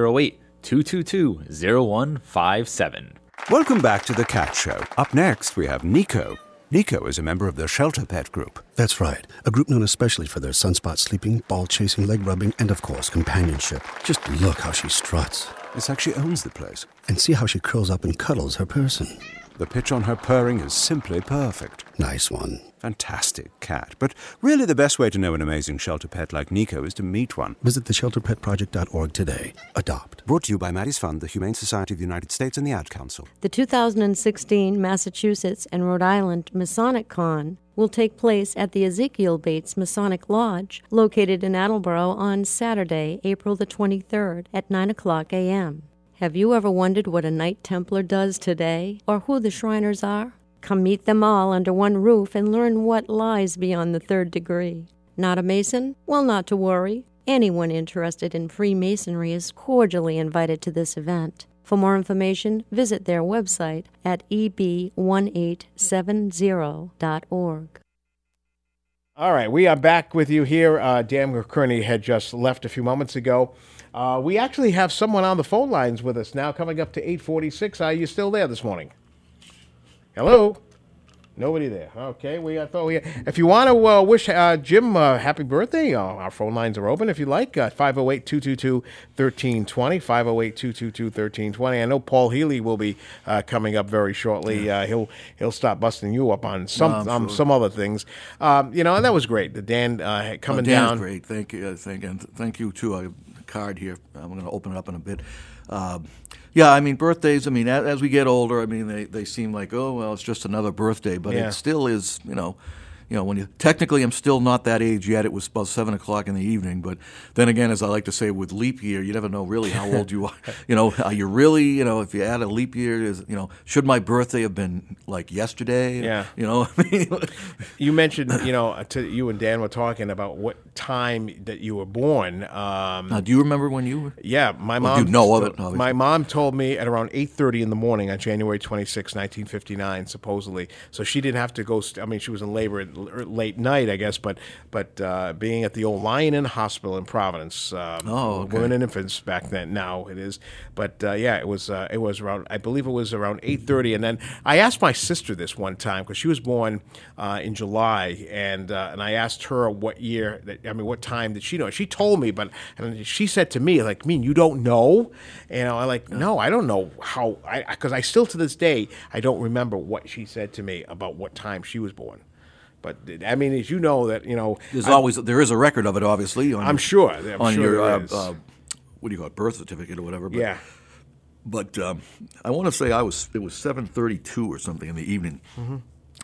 S8: 508-222-0157.
S3: Welcome back to The Cat Show. Up next, we have Nico. Nico is a member of the Shelter Pet Group.
S4: That's right. A group known especially for their sunspot sleeping, ball chasing, leg rubbing, and of course, companionship. Just look how she struts.
S3: It's like she owns the place.
S4: And see how she curls up and cuddles her person.
S3: The pitch on her purring is simply perfect.
S4: Nice one.
S3: Fantastic cat. But really the best way to know an amazing shelter pet like Nico is to meet one.
S4: Visit theshelterpetproject.org today. Adopt.
S3: Brought to you by Maddie's Fund, the Humane Society of the United States, and the Ad Council.
S5: The 2016 Massachusetts and Rhode Island Masonic Con will take place at the Ezekiel Bates Masonic Lodge, located in Attleboro, on Saturday, April the 23rd at 9 o'clock a.m. Have you ever wondered what a Knight Templar does today, or who the Shriners are? Come meet them all under one roof and learn what lies beyond the third degree. Not a Mason? Well, not to worry. Anyone interested in Freemasonry is cordially invited to this event. For more information, visit their website at eb1870.org.
S1: All right, we are back with you here. Dan McCurney had just left a few moments ago. We actually have someone on the phone lines with us now, coming up to 8:46. Are you still there this morning? Hello? Nobody there. Okay, if you want to wish Jim happy birthday, our phone lines are open if you like. 508-222-1320, 508-222-1320. I know Paul Healy will be coming up very shortly. He'll start busting you up on some other things. And that was great. The Dan coming down.
S17: Dan's great. Thank you. Thank you too. I have a card here. I'm going to open it up in a bit. Birthdays, as we get older, they seem like, oh, well, it's just another birthday, but it still is, when you, technically I'm still not that age yet. It was about 7 o'clock in the evening, but then again, as I like to say, with leap year, you never know really how old you are. Are you really, if you add a leap year, should my birthday have been like yesterday?
S1: Yeah. You mentioned, you and Dan were talking about what time that you were born.
S17: Now, do you remember when you were?
S1: Yeah, my mom.
S17: You know of it, obviously.
S1: My mom told me at around 8:30 in the morning on January 26, 1959, supposedly. So she didn't have to go. She was in labor at late night, I guess, but being at the old Lion Inn Hospital in Providence, women and infants back then. Now it is, but it was around. I believe it was around 8:30, and then I asked my sister this one time because she was born in July, and I asked her what year. What time did she know? She told me, but she said to me, like, you don't know? No, I don't know how. Because I still to this day I don't remember what she said to me about what time she was born. But as you know that
S17: there is a record of it, obviously.
S1: I'm sure.
S17: On your what do you call it, birth certificate or whatever. But,
S1: yeah.
S17: But I want to say it was 7:32 or something in the evening.
S1: Mm-hmm.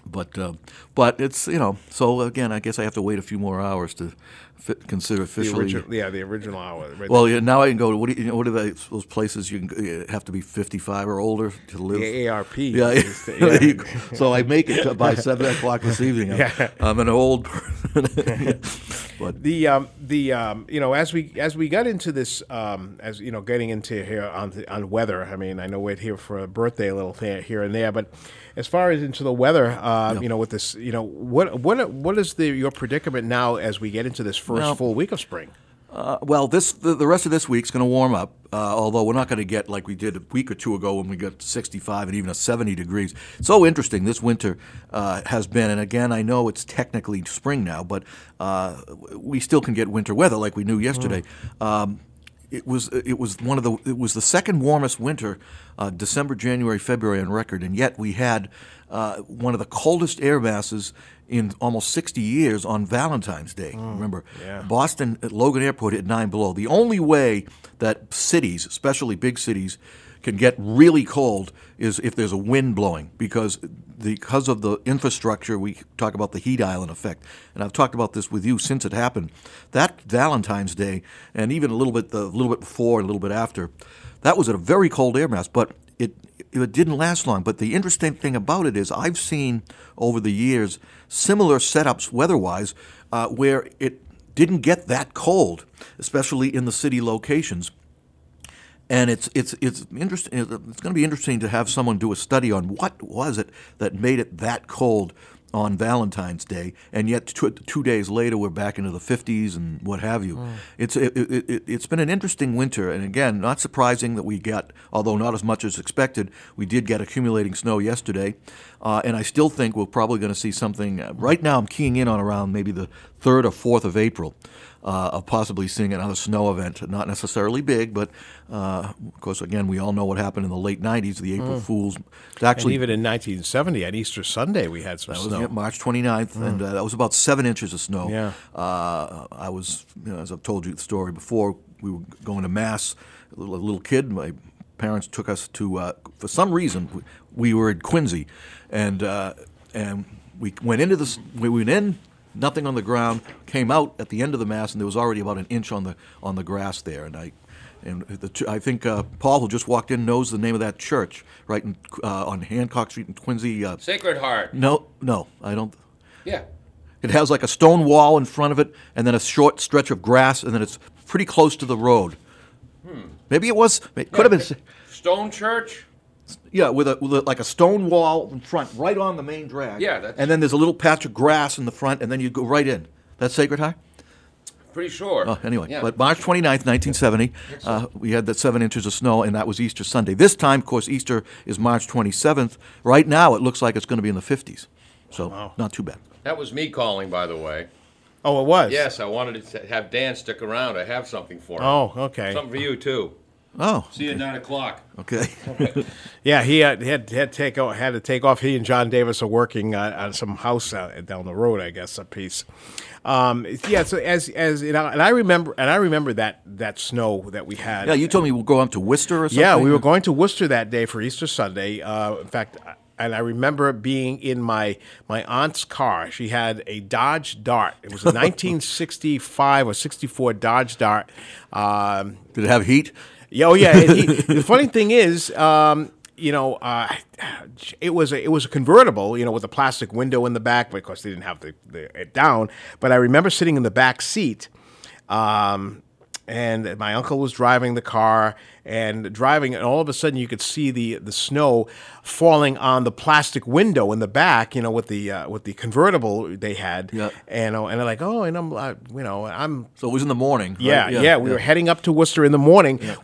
S17: But it's so again I guess I have to wait a few more hours to consider officially.
S1: The original hour. Right.
S17: Well, now I can go to what are those places you have to be 55 or older to live?
S1: The ARP.
S17: Yeah. So I make it by 7 o'clock this evening. I'm an old person. But
S1: as we got into this getting into here on weather. I know we're here for a birthday a little here and there, but as far as into the weather, with this, what is your predicament now as we get into this first full week of spring?
S17: The rest of this week's going to warm up, although we're not going to get like we did a week or two ago when we got 65 and even a 70 degrees. So interesting this winter has been, and again, I know it's technically spring now, but we still can get winter weather like we knew yesterday. it was the second warmest winter, December, January, February on record, and yet we had one of the coldest air masses in almost 60 years on Valentine's Day. Remember, Boston at Logan Airport hit 9 below. The only way that cities, especially big cities, can get really cold is if there's a wind blowing, because of the infrastructure. We talk about the heat island effect, and I've talked about this with you since it happened. That Valentine's Day, and even a little bit before and a little bit after, that was at a very cold air mass, but it didn't last long. But the interesting thing about it is I've seen over the years similar setups weather-wise where it didn't get that cold, especially in the city locations. And it's interesting. It's going to be interesting to have someone do a study on what was it that made it that cold on Valentine's Day, and yet 2 days later we're back into the 50s and what have you. It's been an interesting winter, and again, not surprising that we got, although not as much as expected, we did get accumulating snow yesterday, and I still think we're probably going to see something. Right now I'm keying in on around maybe the 3rd or 4th of April. Of possibly seeing another snow event, not necessarily big, but of course, again, we all know what happened in the late 90s, the April Fools.
S1: Actually, and even in 1970, at Easter Sunday, we had some snow.
S17: That was March 29th, and that was about 7 inches of snow.
S1: Yeah.
S17: I was, as I've told you the story before, we were going to Mass, a little kid. My parents took us to, for some reason, we were at Quincy, and we went into this, we went in, nothing on the ground, came out at the end of the Mass, and there was already about an inch on the grass there. And I think Paul, who just walked in, knows the name of that church, right on Hancock Street in Quincy.
S6: Sacred Heart.
S17: No, I don't.
S6: Yeah.
S17: It has like a stone wall in front of it, and then a short stretch of grass, and then it's pretty close to the road. Maybe it was. It could have been.
S6: Stone Church.
S17: Yeah, with like a stone wall in front, right on the main drag.
S6: Yeah,
S17: and then there's a little patch of grass in the front, and then you go right in. That's Sacred Heart?
S6: Pretty sure.
S17: Oh, anyway,
S6: yeah.
S17: But March 29th, 1970, we had that 7 inches of snow, and that was Easter Sunday. This time, of course, Easter is March 27th. Right now, it looks like it's going to be in the 50s, so not too bad.
S6: That was me calling, by the way.
S1: Oh, it was?
S6: Yes, I wanted to have Dan stick around. I have something for him.
S1: Oh, okay.
S6: Something for you, too.
S17: Oh.
S6: See you at 9 o'clock.
S17: Okay.
S1: Yeah, he had to take off. He and John Davis are working on some house down the road, I guess, a piece. Yeah. So as you know, and I remember that snow that we had.
S17: Yeah, you told me we'll go up to Worcester or something.
S1: Yeah, we were going to Worcester that day for Easter Sunday. In fact. And I remember being in my aunt's car. She had a Dodge Dart. It was a 1965 or 64 Dodge Dart.
S17: Did it have heat?
S1: Oh yeah. The funny thing is, it was a convertible, with a plastic window in the back, because they didn't have it down. But I remember sitting in the back seat. And my uncle was driving the car and all of a sudden you could see the snow falling on the plastic window in the back, with the convertible they had.
S17: Yeah.
S1: And they're like, oh, and I'm.
S17: So it was in the morning.
S1: Yeah,
S17: right?
S1: We were heading up to Worcester in the morning. Yeah.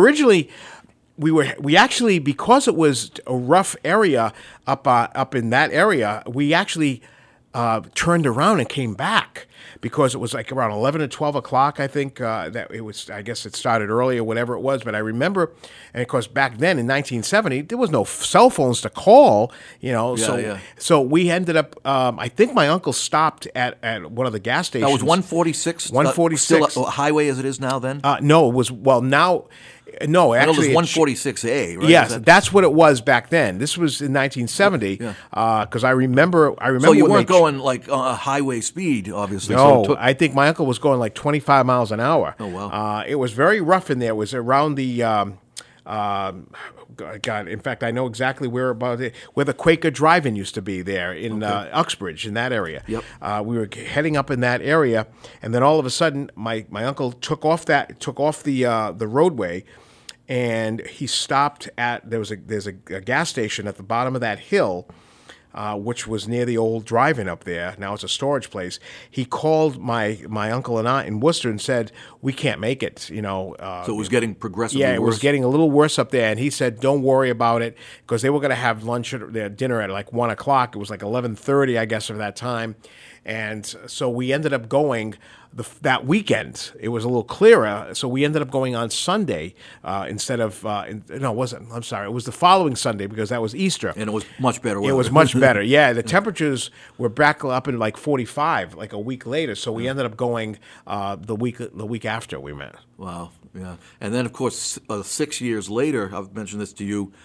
S1: We actually, because it was a rough area up in that area, we actually turned around and came back. Because it was like around 11 or 12 o'clock, I think, that it was, I guess it started early or whatever it was. But I remember, and of course, back then in 1970, there was no cell phones to call, So we ended up, I think my uncle stopped at one of the gas stations.
S17: That was 146?
S1: 146.
S17: Still a highway as it is now then?
S1: No, it was, now... No, actually,
S17: it was 146A, right?
S1: Yes, that's what it was back then. This was in 1970, because I remember.
S17: So you weren't going like highway speed, obviously.
S1: No,
S17: so
S1: I think my uncle was going like 25 miles an hour.
S17: Oh wow!
S1: It was very rough in there. It was around the. God, in fact, I know exactly where the Quaker Drive-In used to be there in Uxbridge, in that area.
S17: Yep.
S1: We were heading up in that area, and then all of a sudden, my uncle took off the roadway. And he stopped at there's a gas station at the bottom of that hill, which was near the old drive-in up there. Now it's a storage place. He called my uncle and aunt in Worcester and said, we can't make it. So
S17: it was getting progressively worse?
S1: Yeah, it was getting a little worse up there. And he said, don't worry about it, because they were going to have their dinner at like 1 o'clock. It was like 11:30, I guess, at that time. And so we ended up going that weekend. It was a little clearer, so we ended up going on Sunday instead of no, it wasn't. I'm sorry, it was the following Sunday because that was Easter,
S17: and it was much better weather.
S1: It was much better. Yeah, the temperatures were back up in like 45, like a week later. So we ended up going the week after we met.
S17: Wow. Yeah, and then of course 6 years later, I've mentioned this to you.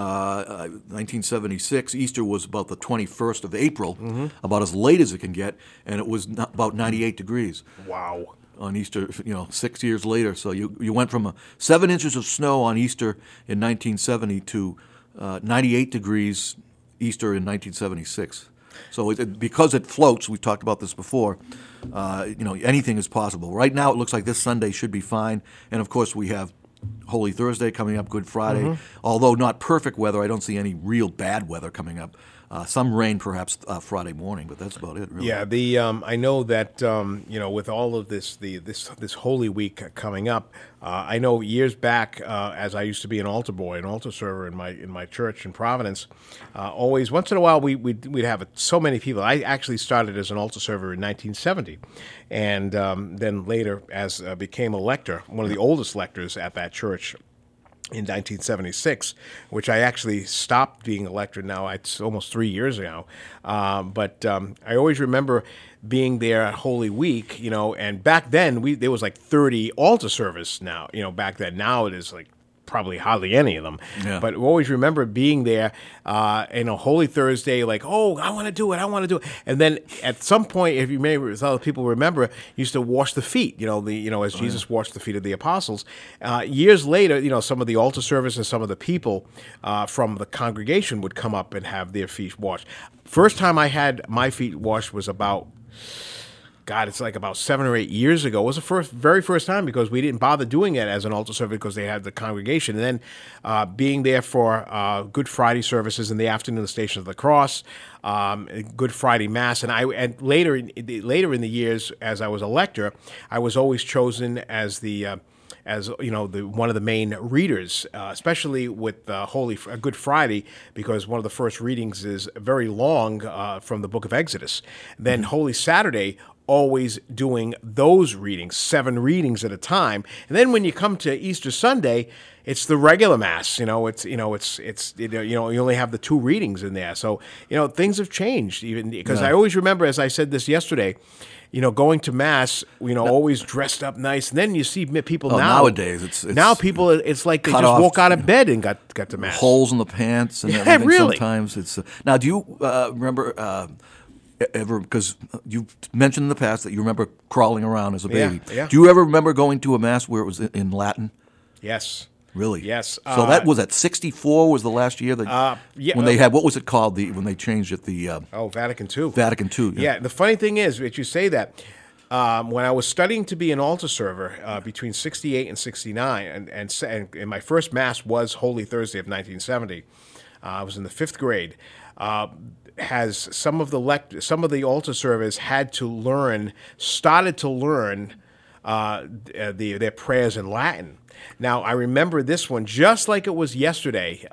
S17: 1976, Easter was about the 21st of April, about as late as it can get, and it was about 98 degrees.
S1: Wow.
S17: On Easter, 6 years later. So you went from 7 inches of snow on Easter in 1970 to 98 degrees Easter in 1976. So because it floats, we've talked about this before, anything is possible. Right now it looks like this Sunday should be fine, and of course we have Holy Thursday coming up, Good Friday. Although not perfect weather, I don't see any real bad weather coming up. Some rain perhaps Friday morning, but that's about it, really.
S1: Yeah, I know that with all of this Holy Week coming up, I know years back, as I used to be an altar boy, an altar server in my church in Providence, always once in a while we'd have so many people. I actually started as an altar server in 1970, and then later as became a lector, one of the oldest lectors at that church. In 1976, which I actually stopped being a lector now. It's almost 3 years ago. But I always remember being there at Holy Week, and back then there was like 30 altar service now, back then. Now it is like probably hardly any of them.
S17: Yeah.
S1: But we always remember being there, Holy Thursday, like, oh, I want to do it. And then at some point, if you may, as other people remember, used to wash the feet, as Jesus washed the feet of the apostles. Years later, some of the altar service and some of the people from the congregation would come up and have their feet washed. First time I had my feet washed was about... it's like about 7 or 8 years ago. It was the very first time because we didn't bother doing it as an altar service because they had the congregation. And then being there for Good Friday services in the afternoon, the Station of the Cross, Good Friday Mass, and later in the years as I was a lector, I was always chosen as one of the main readers, especially with Good Friday, because one of the first readings is very long from the Book of Exodus. Then Holy Saturday, always doing those readings, 7 readings at a time. And then when you come to Easter Sunday, it's the regular Mass. You only have the 2 readings in there. So things have changed even because I always remember, as I said this yesterday, going to Mass, always dressed up nice. And then you see people
S17: nowadays, it's
S1: now people, it's like they just walk out of bed and got to Mass.
S17: Holes in the pants and everything.
S1: Really.
S17: Sometimes it's now. Do you remember ever? Because you've mentioned in the past that you remember crawling around as a baby.
S1: Yeah.
S17: Do you ever remember going to a Mass where it was in Latin?
S1: Yes.
S17: Really?
S1: Yes.
S17: So that was at 64 was the last year that when they had, what was it called, when they changed it,
S1: Vatican II.
S17: Vatican II.
S1: Yeah. The funny thing is that you say that when I was studying to be an altar server between 68 and 69, and my first Mass was Holy Thursday of 1970. I was in the 5th grade. Has some of the altar servers started to learn their prayers in Latin. Now, I remember this one just like it was yesterday.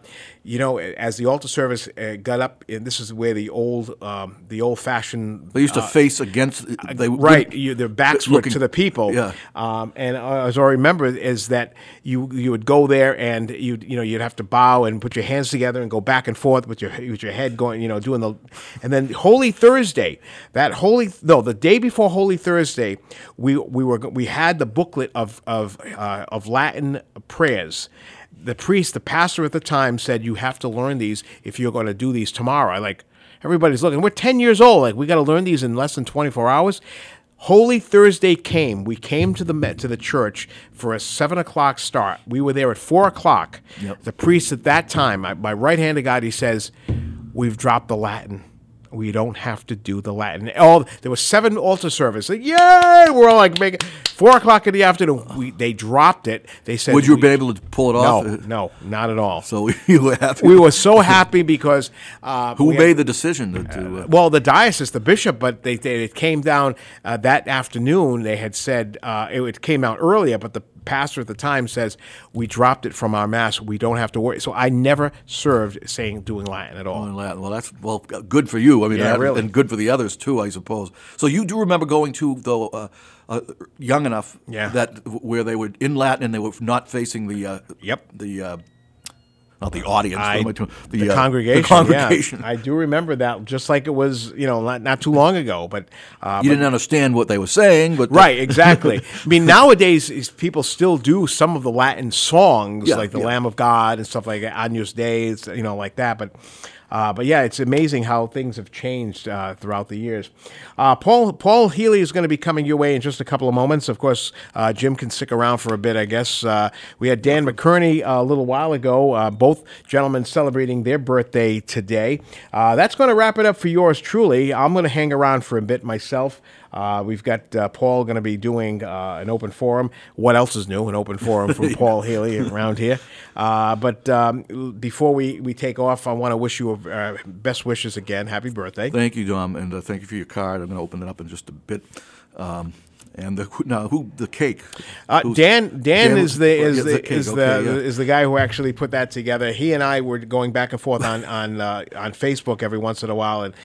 S1: As the altar service got up, and this is where the old-fashioned...
S17: They used to face against...
S1: their backs were to the people.
S17: Yeah.
S1: And as I remember is that you would go there and you'd have to bow and put your hands together and go back and forth with your head going, doing the... And then Holy Thursday, the day before Holy Thursday, we had the booklet of Latin prayers. The pastor at the time said, you have to learn these if you're going to do these tomorrow. Everybody's looking. We're 10 years old. We got to learn these in less than 24 hours. Holy Thursday came. We came to the church for a 7 o'clock start. We were there at 4 o'clock.
S17: Yep.
S1: The priest at that time, my right-handed guy, he says, we've dropped the Latin. We don't have to do the Latin. There were 7 altar services. Yay! We're all making 4 o'clock in the afternoon. They dropped it. They said,
S17: would you have been able to pull it off?
S1: No, not at all.
S17: So you were happy.
S1: We were so happy because
S17: who made the decision to?
S1: Well, the diocese, the bishop, but it came down that afternoon. They had said it came out earlier, but the pastor at the time says, we dropped it from our mass. We don't have to worry. So I never served doing Latin at all.
S17: Latin. Well, that's good for you. I mean,
S1: really.
S17: And good for the others too, I suppose. So you do remember going to, though, young enough that where they were in Latin and they were not facing the not the audience,
S1: the congregation.
S17: The congregation.
S1: Yeah. I do remember that, just like it was, not too long ago. But
S17: you didn't understand what they were saying, but
S1: right, exactly. I mean, nowadays people still do some of the Latin songs, like the Lamb of God and stuff like Agnus Dei, like that. But yeah, it's amazing how things have changed throughout the years. Paul Healy is going to be coming your way in just a couple of moments. Of course, Jim can stick around for a bit, I guess. We had Dan McKerney a little while ago. Both gentlemen celebrating their birthday today. That's going to wrap it up for yours truly. I'm going to hang around for a bit myself. We've got Paul going to be doing an open forum. What else is new? An open forum from Paul Healy around here. But before we take off, I want to wish you best wishes again. Happy birthday.
S17: Thank you, Dom, and thank you for your card. I'm going to open it up in just a bit. And the cake?
S1: Dan is the guy who actually put that together. He and I were going back and forth on Facebook every once in a while,